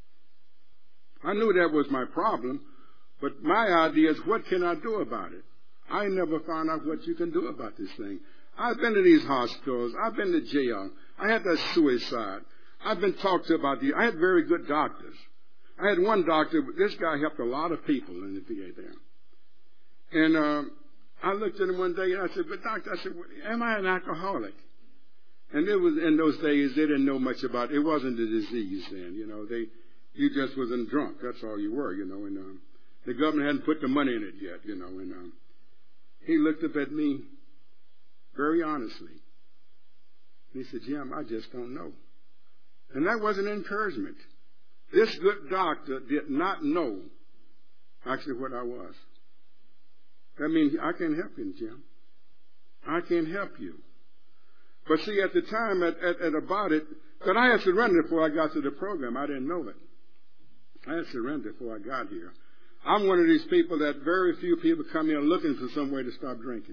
I knew that was my problem, but my idea is, what can I do about it? I never found out what you can do about this thing. I've been to these hospitals. I've been to jail. I had that suicide. I've been talked to about these. I had very good doctors. I had one doctor. This guy helped a lot of people in the V A there. And uh, I looked at him one day and I said, but doctor, I said, am I an alcoholic? And it was, in those days, they didn't know much about it. It wasn't a disease then, you know. They, you just wasn't drunk. That's all you were, you know. And um, the government hadn't put the money in it yet, you know. And um, he looked up at me very honestly. And he said, Jim, I just don't know. And that was an encouragement. This good doctor did not know actually what I was. That means I can't help you, Jim. I can't help you. But see, at the time, at, at, at about it, that I had surrendered before I got to the program. I didn't know it. I had surrendered before I got here. I'm one of these people that very few people come here looking for some way to stop drinking.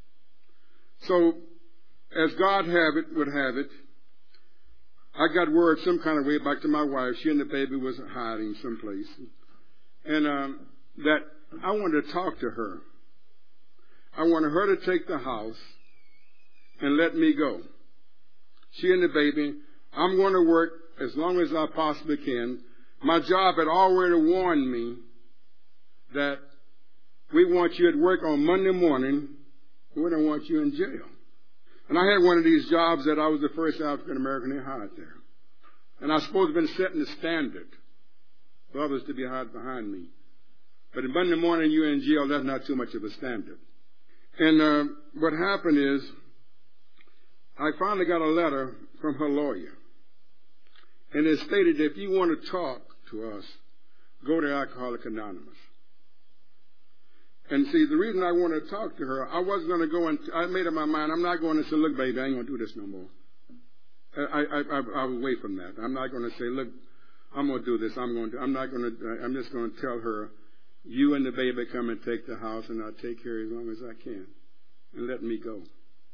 So, as God have it, would have it, I got word some kind of way back to my wife. She and the baby was hiding someplace. And um, that I wanted to talk to her. I wanted her to take the house and let me go. She and the baby, I'm going to work as long as I possibly can. My job had already warned me that we want you at work on Monday morning. We don't want you in jail. And I had one of these jobs that I was the first African American they hired there. And I was supposed to have been setting the standard for others to be hired behind me. But on Monday morning you're in jail, that's not too much of a standard. And uh, what happened is, I finally got a letter from her lawyer. And it stated, if you want to talk to us, go to Alcoholics Anonymous. And see, the reason I wanted to talk to her, I wasn't going to go and, I made up my mind, I'm not going to say, look, baby, I ain't going to do this no more. I, I, I, I was away from that. I'm not going to say, look, I'm going to do this. I'm going to, I'm not going to, I'm just going to tell her, you and the baby come and take the house and I'll take care of you as long as I can. And let me go.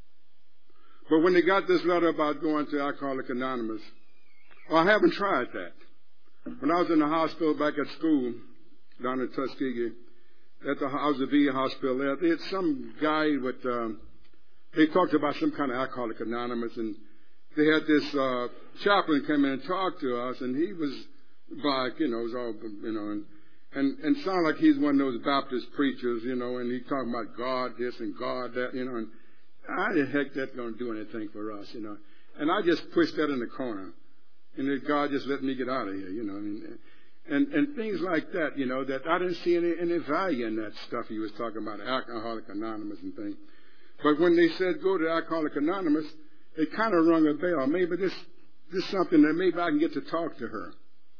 But when they got this letter about going to Alcoholics Anonymous, well, I haven't tried that. When I was in the hospital back at school, down in Tuskegee, at the, I was at the V A hospital there, they had some guy with, um, they talked about some kind of Alcoholics Anonymous, and they had this uh, chaplain come in and talk to us, and he was black, you know, it was all, you know, and, and, and sounded like he's one of those Baptist preachers, you know, and he talking about God this and God that, you know, and how the heck that's going to do anything for us, you know. And I just pushed that in the corner. And then God just let me get out of here, you know. And, and, and things like that, you know, that I didn't see any, any value in that stuff he was talking about, Alcoholics Anonymous and things. But when they said go to Alcoholics Anonymous, it kind of rung a bell. Maybe this, this is something that maybe I can get to talk to her.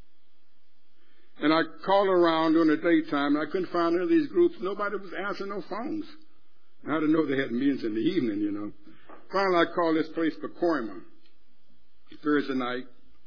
And I called around during the daytime, and I couldn't find any of these groups. Nobody was answering no phones. I didn't know they had meetings in the evening, you know. Finally, I called this place Pacoima Thursday night,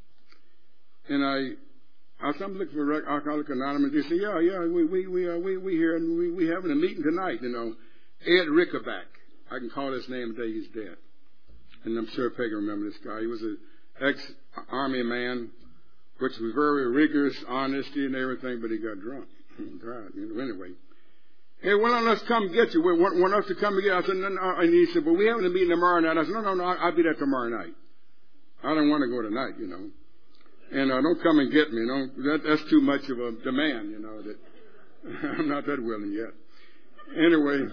and I, I said, I'm looking for Alcoholics Anonymous. They said, yeah, yeah, we we we uh, we we here and we we having a meeting tonight, you know. Ed Rickerback, I can call his name today. He's dead, and I'm sure Peggy remember this guy. He was an ex-army man, which was very rigorous, honesty and everything, but he got drunk. He died, you know. Anyway. Hey, why don't us come get you? We want, want us to come and get you. I said, no, no. And he said, well, we having a meeting tomorrow night. I said, no, no, no, I'll be there tomorrow night. I don't want to go tonight, you know. And uh, don't come and get me, you know. That, that's too much of a demand, you know, that I'm not that willing yet. Anyway,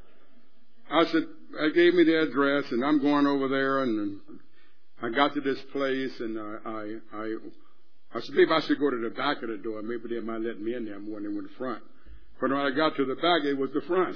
I said, I gave me the address, and I'm going over there, and I got to this place, and I, I, I, I said, maybe I should go to the back of the door. Maybe they might let me in there more than in the front. But when I got to the back, it was the front.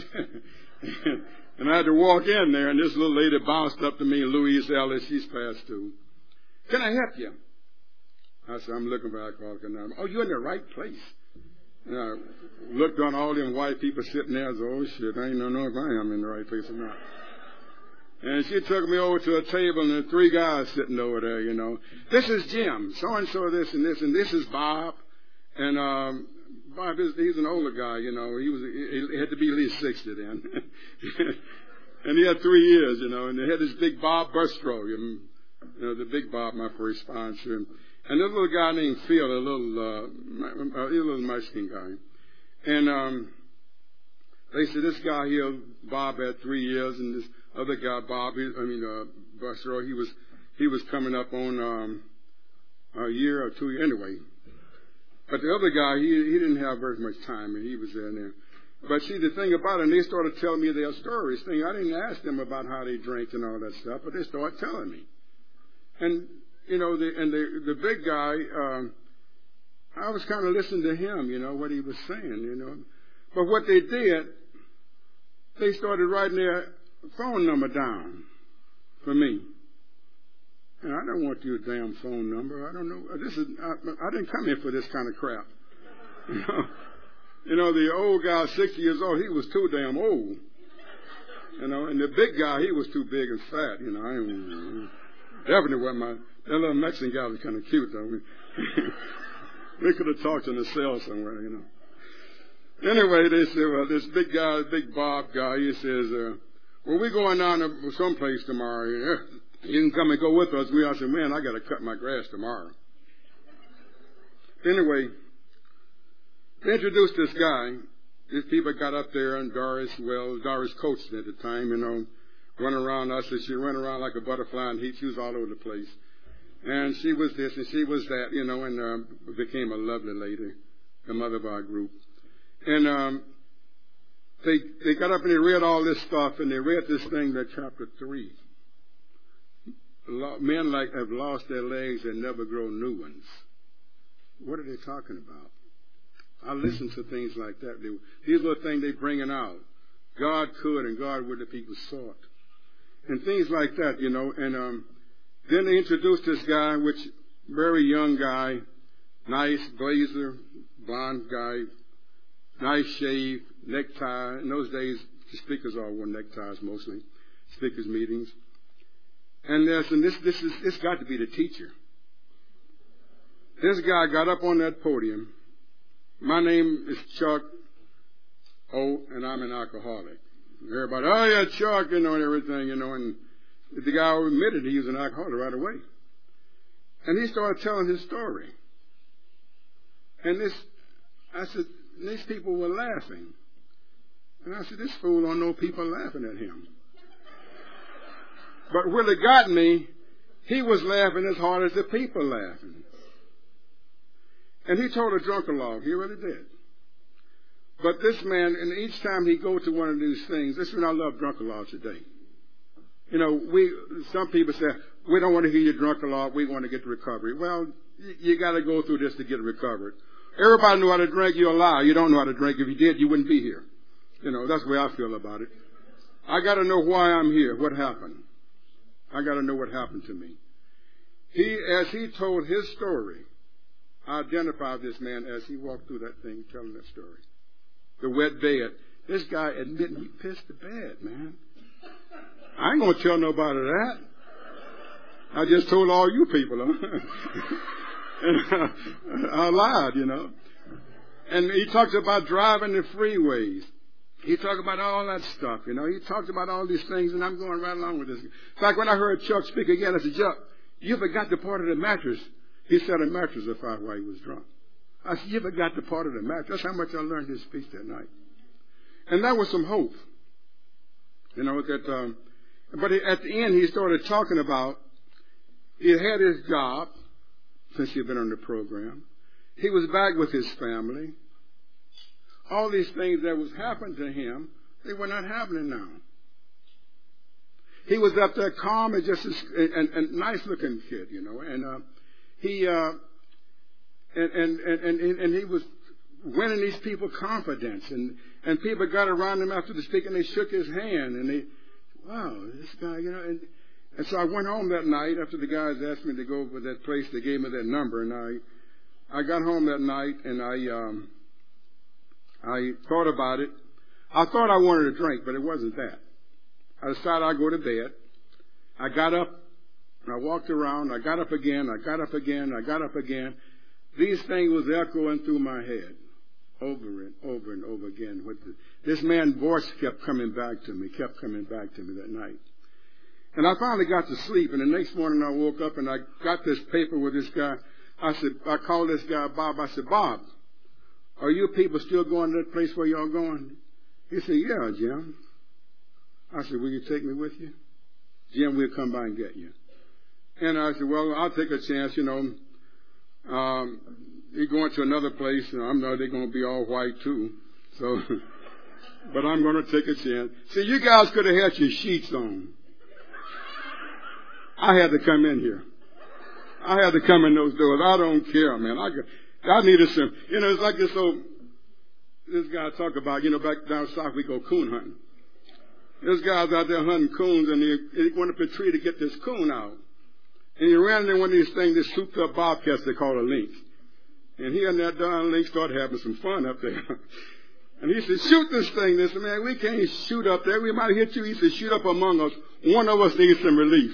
And I had to walk in there, and this little lady bounced up to me, Louise Ellis, she's passed too. Can I help you? I said, I'm looking for Alcoholics Anonymous. Oh, you're in the right place. And I looked on all them white people sitting there. I said, oh, shit, I ain't don't know if I am in the right place or not. And she took me over to a table, and there were three guys sitting over there, you know. This is Jim, so-and-so this and this, and this is Bob. And um, Bob, is, he's an older guy, you know. He was he, he had to be at least sixty then. And he had three years, you know. And they had this big Bob Bustro, you know, the big Bob, my first sponsor. And this little guy named Phil, a little, uh, a little Mexican guy. And um, they said, this guy here, Bob, had three years, and this other guy, Bob, I mean, uh, Bustro, he was, he was coming up on um, a year or two, anyway. But the other guy, he, he didn't have very much time, and he was there and there. But see, the thing about it, and they started telling me their stories. Thing, I didn't ask them about how they drank and all that stuff, but they started telling me. And, you know, the, and the, the big guy, um, I was kind of listening to him, you know, what he was saying, you know. But what they did, they started writing their phone number down for me. And I don't want your damn phone number. I don't know. This is, I, I didn't come here for this kind of crap. You know, you know, the old guy, sixty years old, he was too damn old. You know, and the big guy, he was too big and fat. You know, I didn't, definitely wasn't my, that little Mexican guy was kind of cute, though. We, we could have talked in a cell somewhere, you know. Anyway, they said, well, this big guy, big Bob guy, he says, uh, well, we're going down to someplace tomorrow. Yeah. You can come and go with us. We, I said, man, I got to cut my grass tomorrow. Anyway, they introduced this guy. These people got up there, and Doris, well, Doris coached me at the time, you know, running around us, and she ran around like a butterfly in heat. She was all over the place. And she was this, and she was that, you know, and um, became a lovely lady, the mother of our group. And um, they they got up and they read all this stuff, and they read this thing, that chapter three. Men like have lost their legs and never grow new ones. What are they talking about? I listen to things like that. They, these little things they bringing out. God could and God would the people sought. And things like that, you know. And um, then they introduced this guy, which very young guy, nice blazer, blonde guy, nice shave, necktie. In those days, the speakers all wore neckties mostly, speakers meetings. And there's, and this, this is, this got to be the teacher. This guy got up on that podium. My name is Chuck O, and I'm an alcoholic. Everybody, oh yeah, Chuck, you know, and everything, you know, and the guy admitted he was an alcoholic right away. And he started telling his story. And this, I said, these people were laughing. And I said, this fool don't know people laughing at him. But when it got me, he was laughing as hard as the people laughing. And he told a drunken log. He really did. But this man, and each time he go to one of these things, this is when I love drunken log today. You know, we, some people say, we don't want to hear you drunken log, we want to get to recovery. Well, you, you got to go through this to get recovered. Everybody knew how to drink, you're a liar. You don't know how to drink. If you did, you wouldn't be here. You know, that's the way I feel about it. I got to know why I'm here, what happened. I got to know what happened to me. He, as he told his story, I identified this man as he walked through that thing telling that story. The wet bed. This guy admitting he pissed the bed, man. I ain't going to tell nobody that. I just told all you people. Huh? And I, I lied, you know. And he talks about driving the freeways. He talked about all that stuff, you know. He talked about all these things, and I'm going right along with this. In fact, when I heard Chuck speak again, I said, Chuck, you forgot the part of the mattress. He said a mattress will fight while he was drunk. I said, you forgot the part of the mattress. That's how much I learned his speech that night. And that was some hope. You know, that, um, but at the end, he started talking about, he had his job, since he had been on the program. He was back with his family. All these things that was happening to him They were not happening now. He was up there calm and just a, and, and nice looking kid, you know, and uh, he uh, and, and and and and he was winning these people confidence, and and people got around him after the speak and they shook his hand and they, wow, this guy, you know, and and so I went home that night after the guys asked me to go over that place. They gave me that number, and I I got home that night and I um I thought about it. I thought I wanted a drink, but it wasn't that. I decided I'd go to bed. I got up, and I walked around. I got up again. I got up again. I got up again. These things was echoing through my head over and over and over again. With the, this man's voice kept coming back to me, kept coming back to me that night. And I finally got to sleep, and the next morning I woke up, and I got this paper with this guy. I said, I called this guy Bob. I said, Bob, are you people still going to that place where y'all going? He said, yeah, Jim. I said, will you take me with you? Jim, we'll come by and get you. And I said, well, I'll take a chance, you know. Um, you're going to another place, and I know they're going to be all white, too. So, but I'm going to take a chance. See, you guys could have had your sheets on. I had to come in here. I had to come in those doors. I don't care, man. I, I needed some, you know, it's like this old, this guy talk about, you know, back down south we go coon hunting. This guy's out there hunting coons, and he, he went up a tree to get this coon out. And he ran into one of these things, this souped up bobcats they call a lynx. And he and that darn lynx started having some fun up there. And he said, shoot this thing. They said, man, we can't shoot up there. We might hit you. He said, shoot up among us. One of us needs some relief.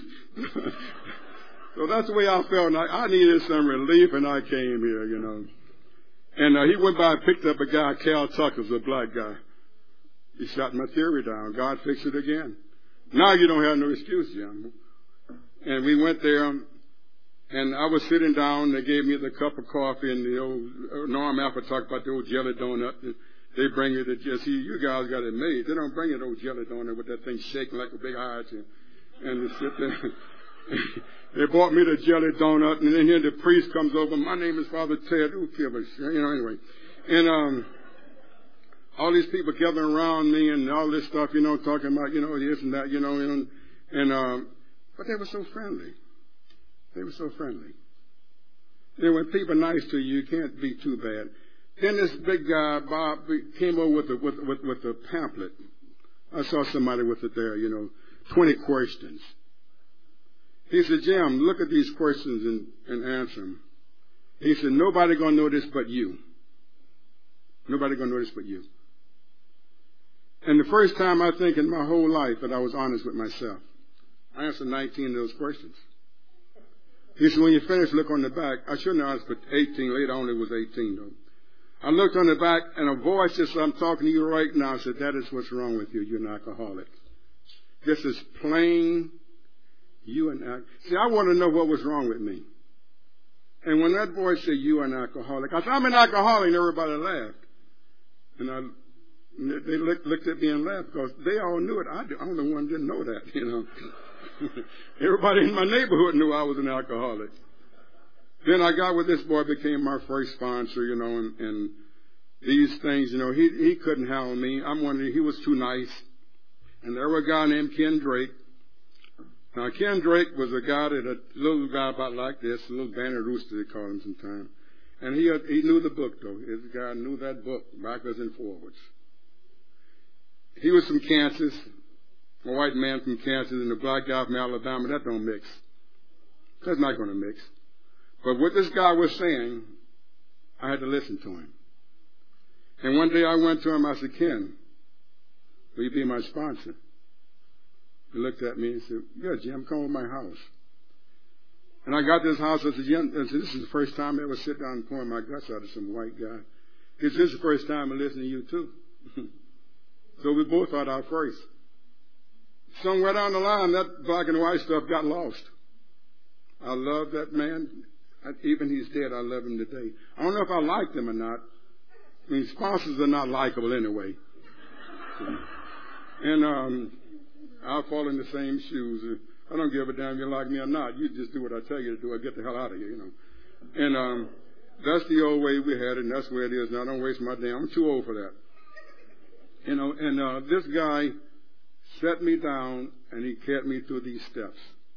So that's the way I felt. And I, I needed some relief, and I came here, you know. And uh, he went by and picked up a guy, Cal Tucker's a black guy. He shot my theory down. God fixed it again. Now you don't have no excuse, Jim. And we went there, and I was sitting down. They gave me the cup of coffee, and the old Norm Apple talked about the old jelly donut. They bring you the just see, you guys got it made. They don't bring you the old jelly donut with that thing shaking like a big heart, and they sit there. They bought me the jelly donut, and then here the priest comes over. My name is Father Ted. Who cares? You know, anyway, and um. all these people gathering around me and all this stuff, you know, talking about, you know, this and that, you know, and, and um, but they were so friendly. They were so friendly. You know, when people are nice to you, you can't be too bad. Then this big guy, Bob, came over with a, with, with, with a pamphlet. I saw somebody with it there, you know, twenty questions. He said, Jim, look at these questions and, and answer them. He said, nobody going to know this but you. Nobody going to know this but you. And the first time, I think, in my whole life that I was honest with myself, I answered nineteen of those questions. He said, when you finish, look on the back. I shouldn't have asked for eighteen. Later on, it was eighteen, though. I looked on the back, and a voice just said, I'm talking to you right now. I said, that is what's wrong with you. You're an alcoholic. This is plain you an alcoholic. See, I want to know what was wrong with me. And when that voice said, you are an alcoholic, I said, I'm an alcoholic, and everybody laughed. And I, they looked, looked at me and laughed because they all knew it. I, I'm the one who didn't know that, you know. Everybody in my neighborhood knew I was an alcoholic. Then I got with this boy, became my first sponsor, you know, and, and these things, you know, he he couldn't handle me. I'm wondering, he was too nice. And there was a guy named Ken Drake. Now, Ken Drake was a guy that, a little guy about like this, a little banner rooster, they call him sometimes. And he he knew the book, though. This guy knew that book, backwards and forwards. He was from Kansas, a white man from Kansas, and a black guy from Alabama. That don't mix. That's not going to mix. But what this guy was saying, I had to listen to him. And one day I went to him, I said, Ken, will you be my sponsor? He looked at me and said, yeah, Jim, come over to my house. And I got this house. I said, Jim, I said, this is the first time I ever sit down and pour my guts out of some white guy. He said, this is the first time I listen to you, too. So we both thought our first. Somewhere down the line, that black and white stuff got lost. I love that man. Even he's dead, I love him today. I don't know if I liked him or not. I mean, sponsors are not likable anyway. And um, I'll fall in the same shoes. I don't give a damn if you like me or not. You just do what I tell you to do. I get the hell out of here, you know. And um, that's the old way we had it, and that's where it is now. Don't waste my damn. I'm too old for that. You know, and uh, this guy set me down and he carried me through these steps.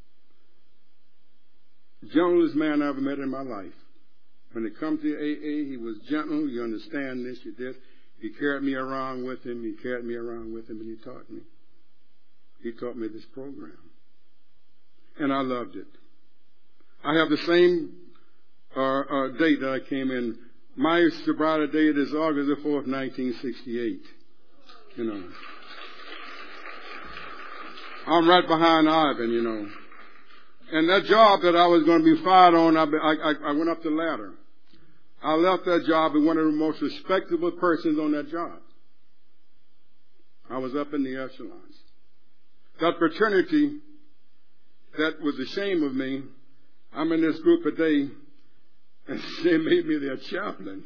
Gentlest man I ever met in my life. When it comes to A A, he was gentle. You understand this, you did. He carried me around with him. He carried me around with him, and he taught me. He taught me this program. And I loved it. I have the same uh, uh, date that I came in. My sobriety date is August the fourth, nineteen sixty-eight. You know. I'm right behind Ivan, you know. And that job that I was going to be fired on, I, I, I went up the ladder. I left that job and one of the most respectable persons on that job. I was up in the echelons. That fraternity that was ashamed of me, I'm in this group today, and they made me their chaplain.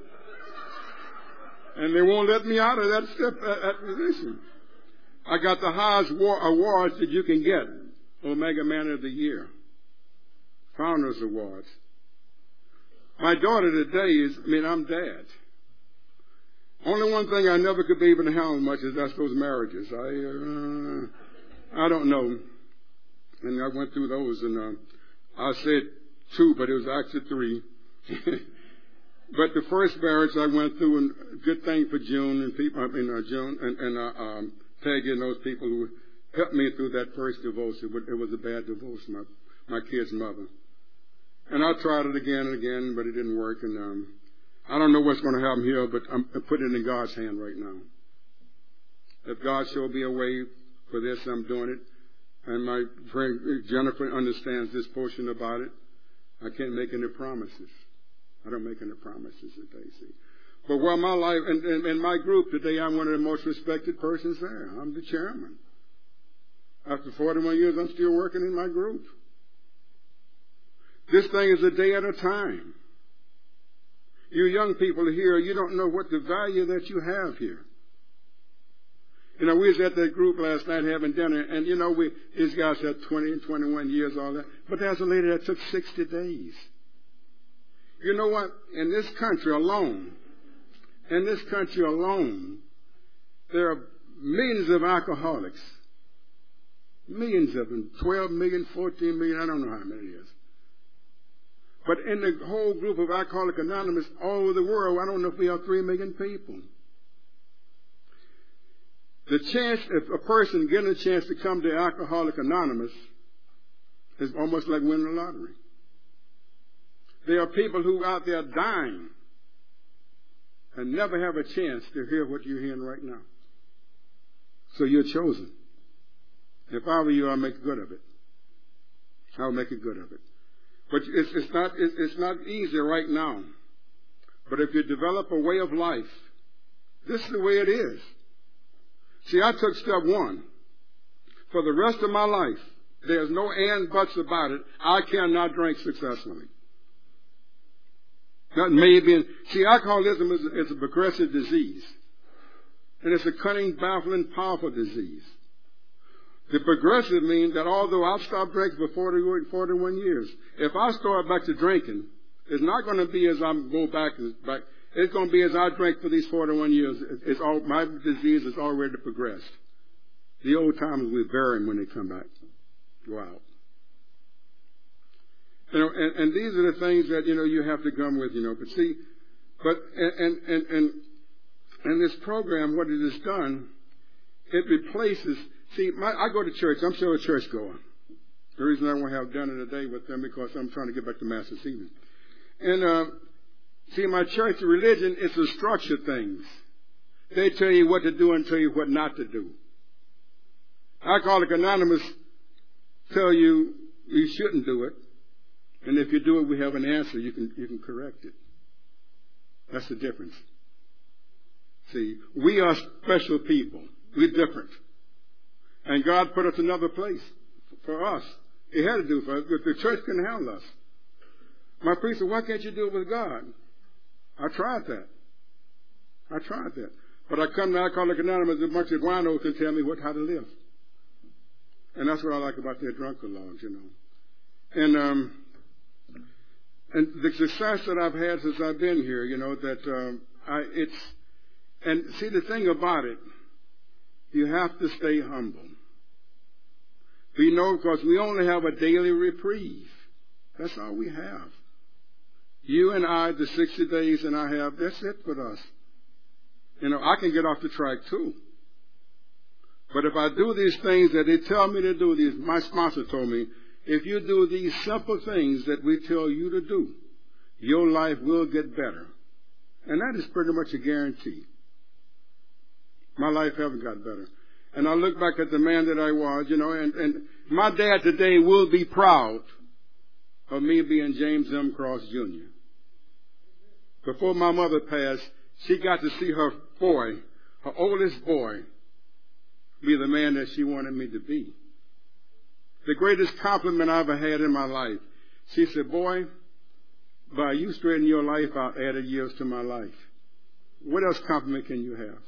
And they won't let me out of that step, that, that position. I got the highest war, awards that you can get. Omega Man of the Year. Founders Awards. My daughter today is, I mean, I'm dad. Only one thing I never could be able to handle much is that's those marriages. I, uh, I don't know. And I went through those, and uh, I said two, but it was actually three. But the first marriage I went through, and good thing for June and people, I mean, uh, June and, and uh, um, Peggy and those people who helped me through that first divorce. It was a bad divorce, my my kid's mother. And I tried it again and again, but it didn't work. And um, I don't know what's going to happen here, but I'm putting it in God's hand right now. If God showed me a way for this, I'm doing it. And my friend Jennifer understands this portion about it. I can't make any promises. I don't make any promises today, see. But while my life, and in, in, in my group today, I'm one of the most respected persons there. I'm the chairman. After forty-one years, I'm still working in my group. This thing is a day at a time. You young people here, you don't know what the value that you have here. You know, we was at that group last night having dinner, and you know, we these guys had twenty and twenty-one years, all that. But there's a lady that took sixty days. You know what? In this country alone, in this country alone, there are millions of alcoholics. Millions of them. twelve million, fourteen million, I don't know how many it is. But in the whole group of Alcoholics Anonymous all over the world, I don't know if we have three million people. The chance, if a person getting a chance to come to Alcoholics Anonymous is almost like winning the lottery. There are people who are out there dying and never have a chance to hear what you're hearing right now. So you're chosen. If I were you, I'd make good of it. I'll make a good of it. But it's, it's not it's, it's not easy right now. But if you develop a way of life, this is the way it is. See, I took step one. For the rest of my life, there's no and buts about it. I cannot drink successfully. That may be. See, alcoholism is, is a progressive disease. And it's a cunning, baffling, powerful disease. The progressive means that although I've stopped drinking for forty, forty-one years, if I start back to drinking, it's not going to be as I go back. back it's going to be as I drink for these forty-one years. It's all, my disease has already progressed. The old timers, we bury them when they come back. Go out. You know, and, and these are the things that, you know, you have to come with, you know. But see, but, and, and, and, and this program, what it has done, it replaces. See, my, I go to church. I'm still a churchgoer. The reason I won't have dinner today with them because I'm trying to get back to Mass this evening. And uh, see, my church religion is to structure things. They tell you what to do and tell you what not to do. Alcoholics Anonymous tell you you shouldn't do it, and if you do it, we have an answer. You can you can correct it. That's the difference. See, we are special people. We're different. And God put us in another place for us. He had to do it for us. The church couldn't handle us. My priest said, why can't you do it with God? I tried that. I tried that. But I come to Alcoholics Anonymous, a bunch of guanos can tell me what how to live. And that's what I like about their drunkard logs, you know. And um, and the success that I've had since I've been here, you know, that um, I, it's And see, the thing about it, you have to stay humble. We know because we only have a daily reprieve. That's all we have. You and I, the sixty days and I have, that's it for us. You know, I can get off the track too. But if I do these things that they tell me to do, these, my sponsor told me, if you do these simple things that we tell you to do, your life will get better. And that is pretty much a guarantee. My life hasn't got better. And I look back at the man that I was, you know, and, and my dad today will be proud of me being James M. Cross Junior Before my mother passed, she got to see her boy, her oldest boy, be the man that she wanted me to be. The greatest compliment I ever had in my life. She said, boy, by you straightening your life out, added years to my life. What else compliment can you have?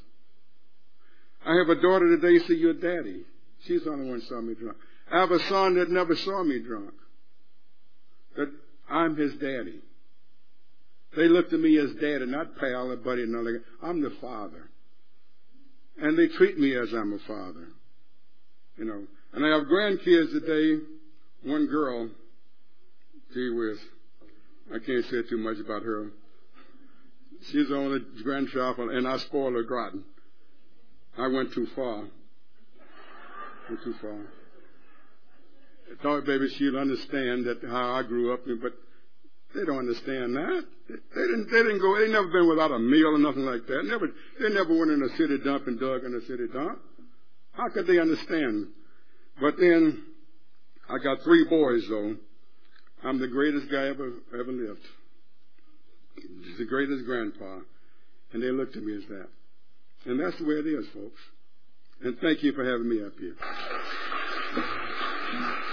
I have a daughter today, see your daddy. She's the only one who saw me drunk. I have a son that never saw me drunk. That I'm his daddy. They look to me as daddy, not pal or buddy. No, like, I'm the father. And they treat me as I'm a father. You know. And I have grandkids today. One girl, gee whiz, I can't say too much about her. She's the only grandchild, and I spoil her rotten. I went too far. Went too far. I thought maybe she'd understand that how I grew up, but they don't understand that. They didn't. They didn't go. They never been without a meal or nothing like that. Never. They never went in a city dump and dug in a city dump. How could they understand? But then I got three boys though. I'm the greatest guy ever ever lived. He's the greatest grandpa, and they look to me as that. And that's the way it is, folks. And thank you for having me up here.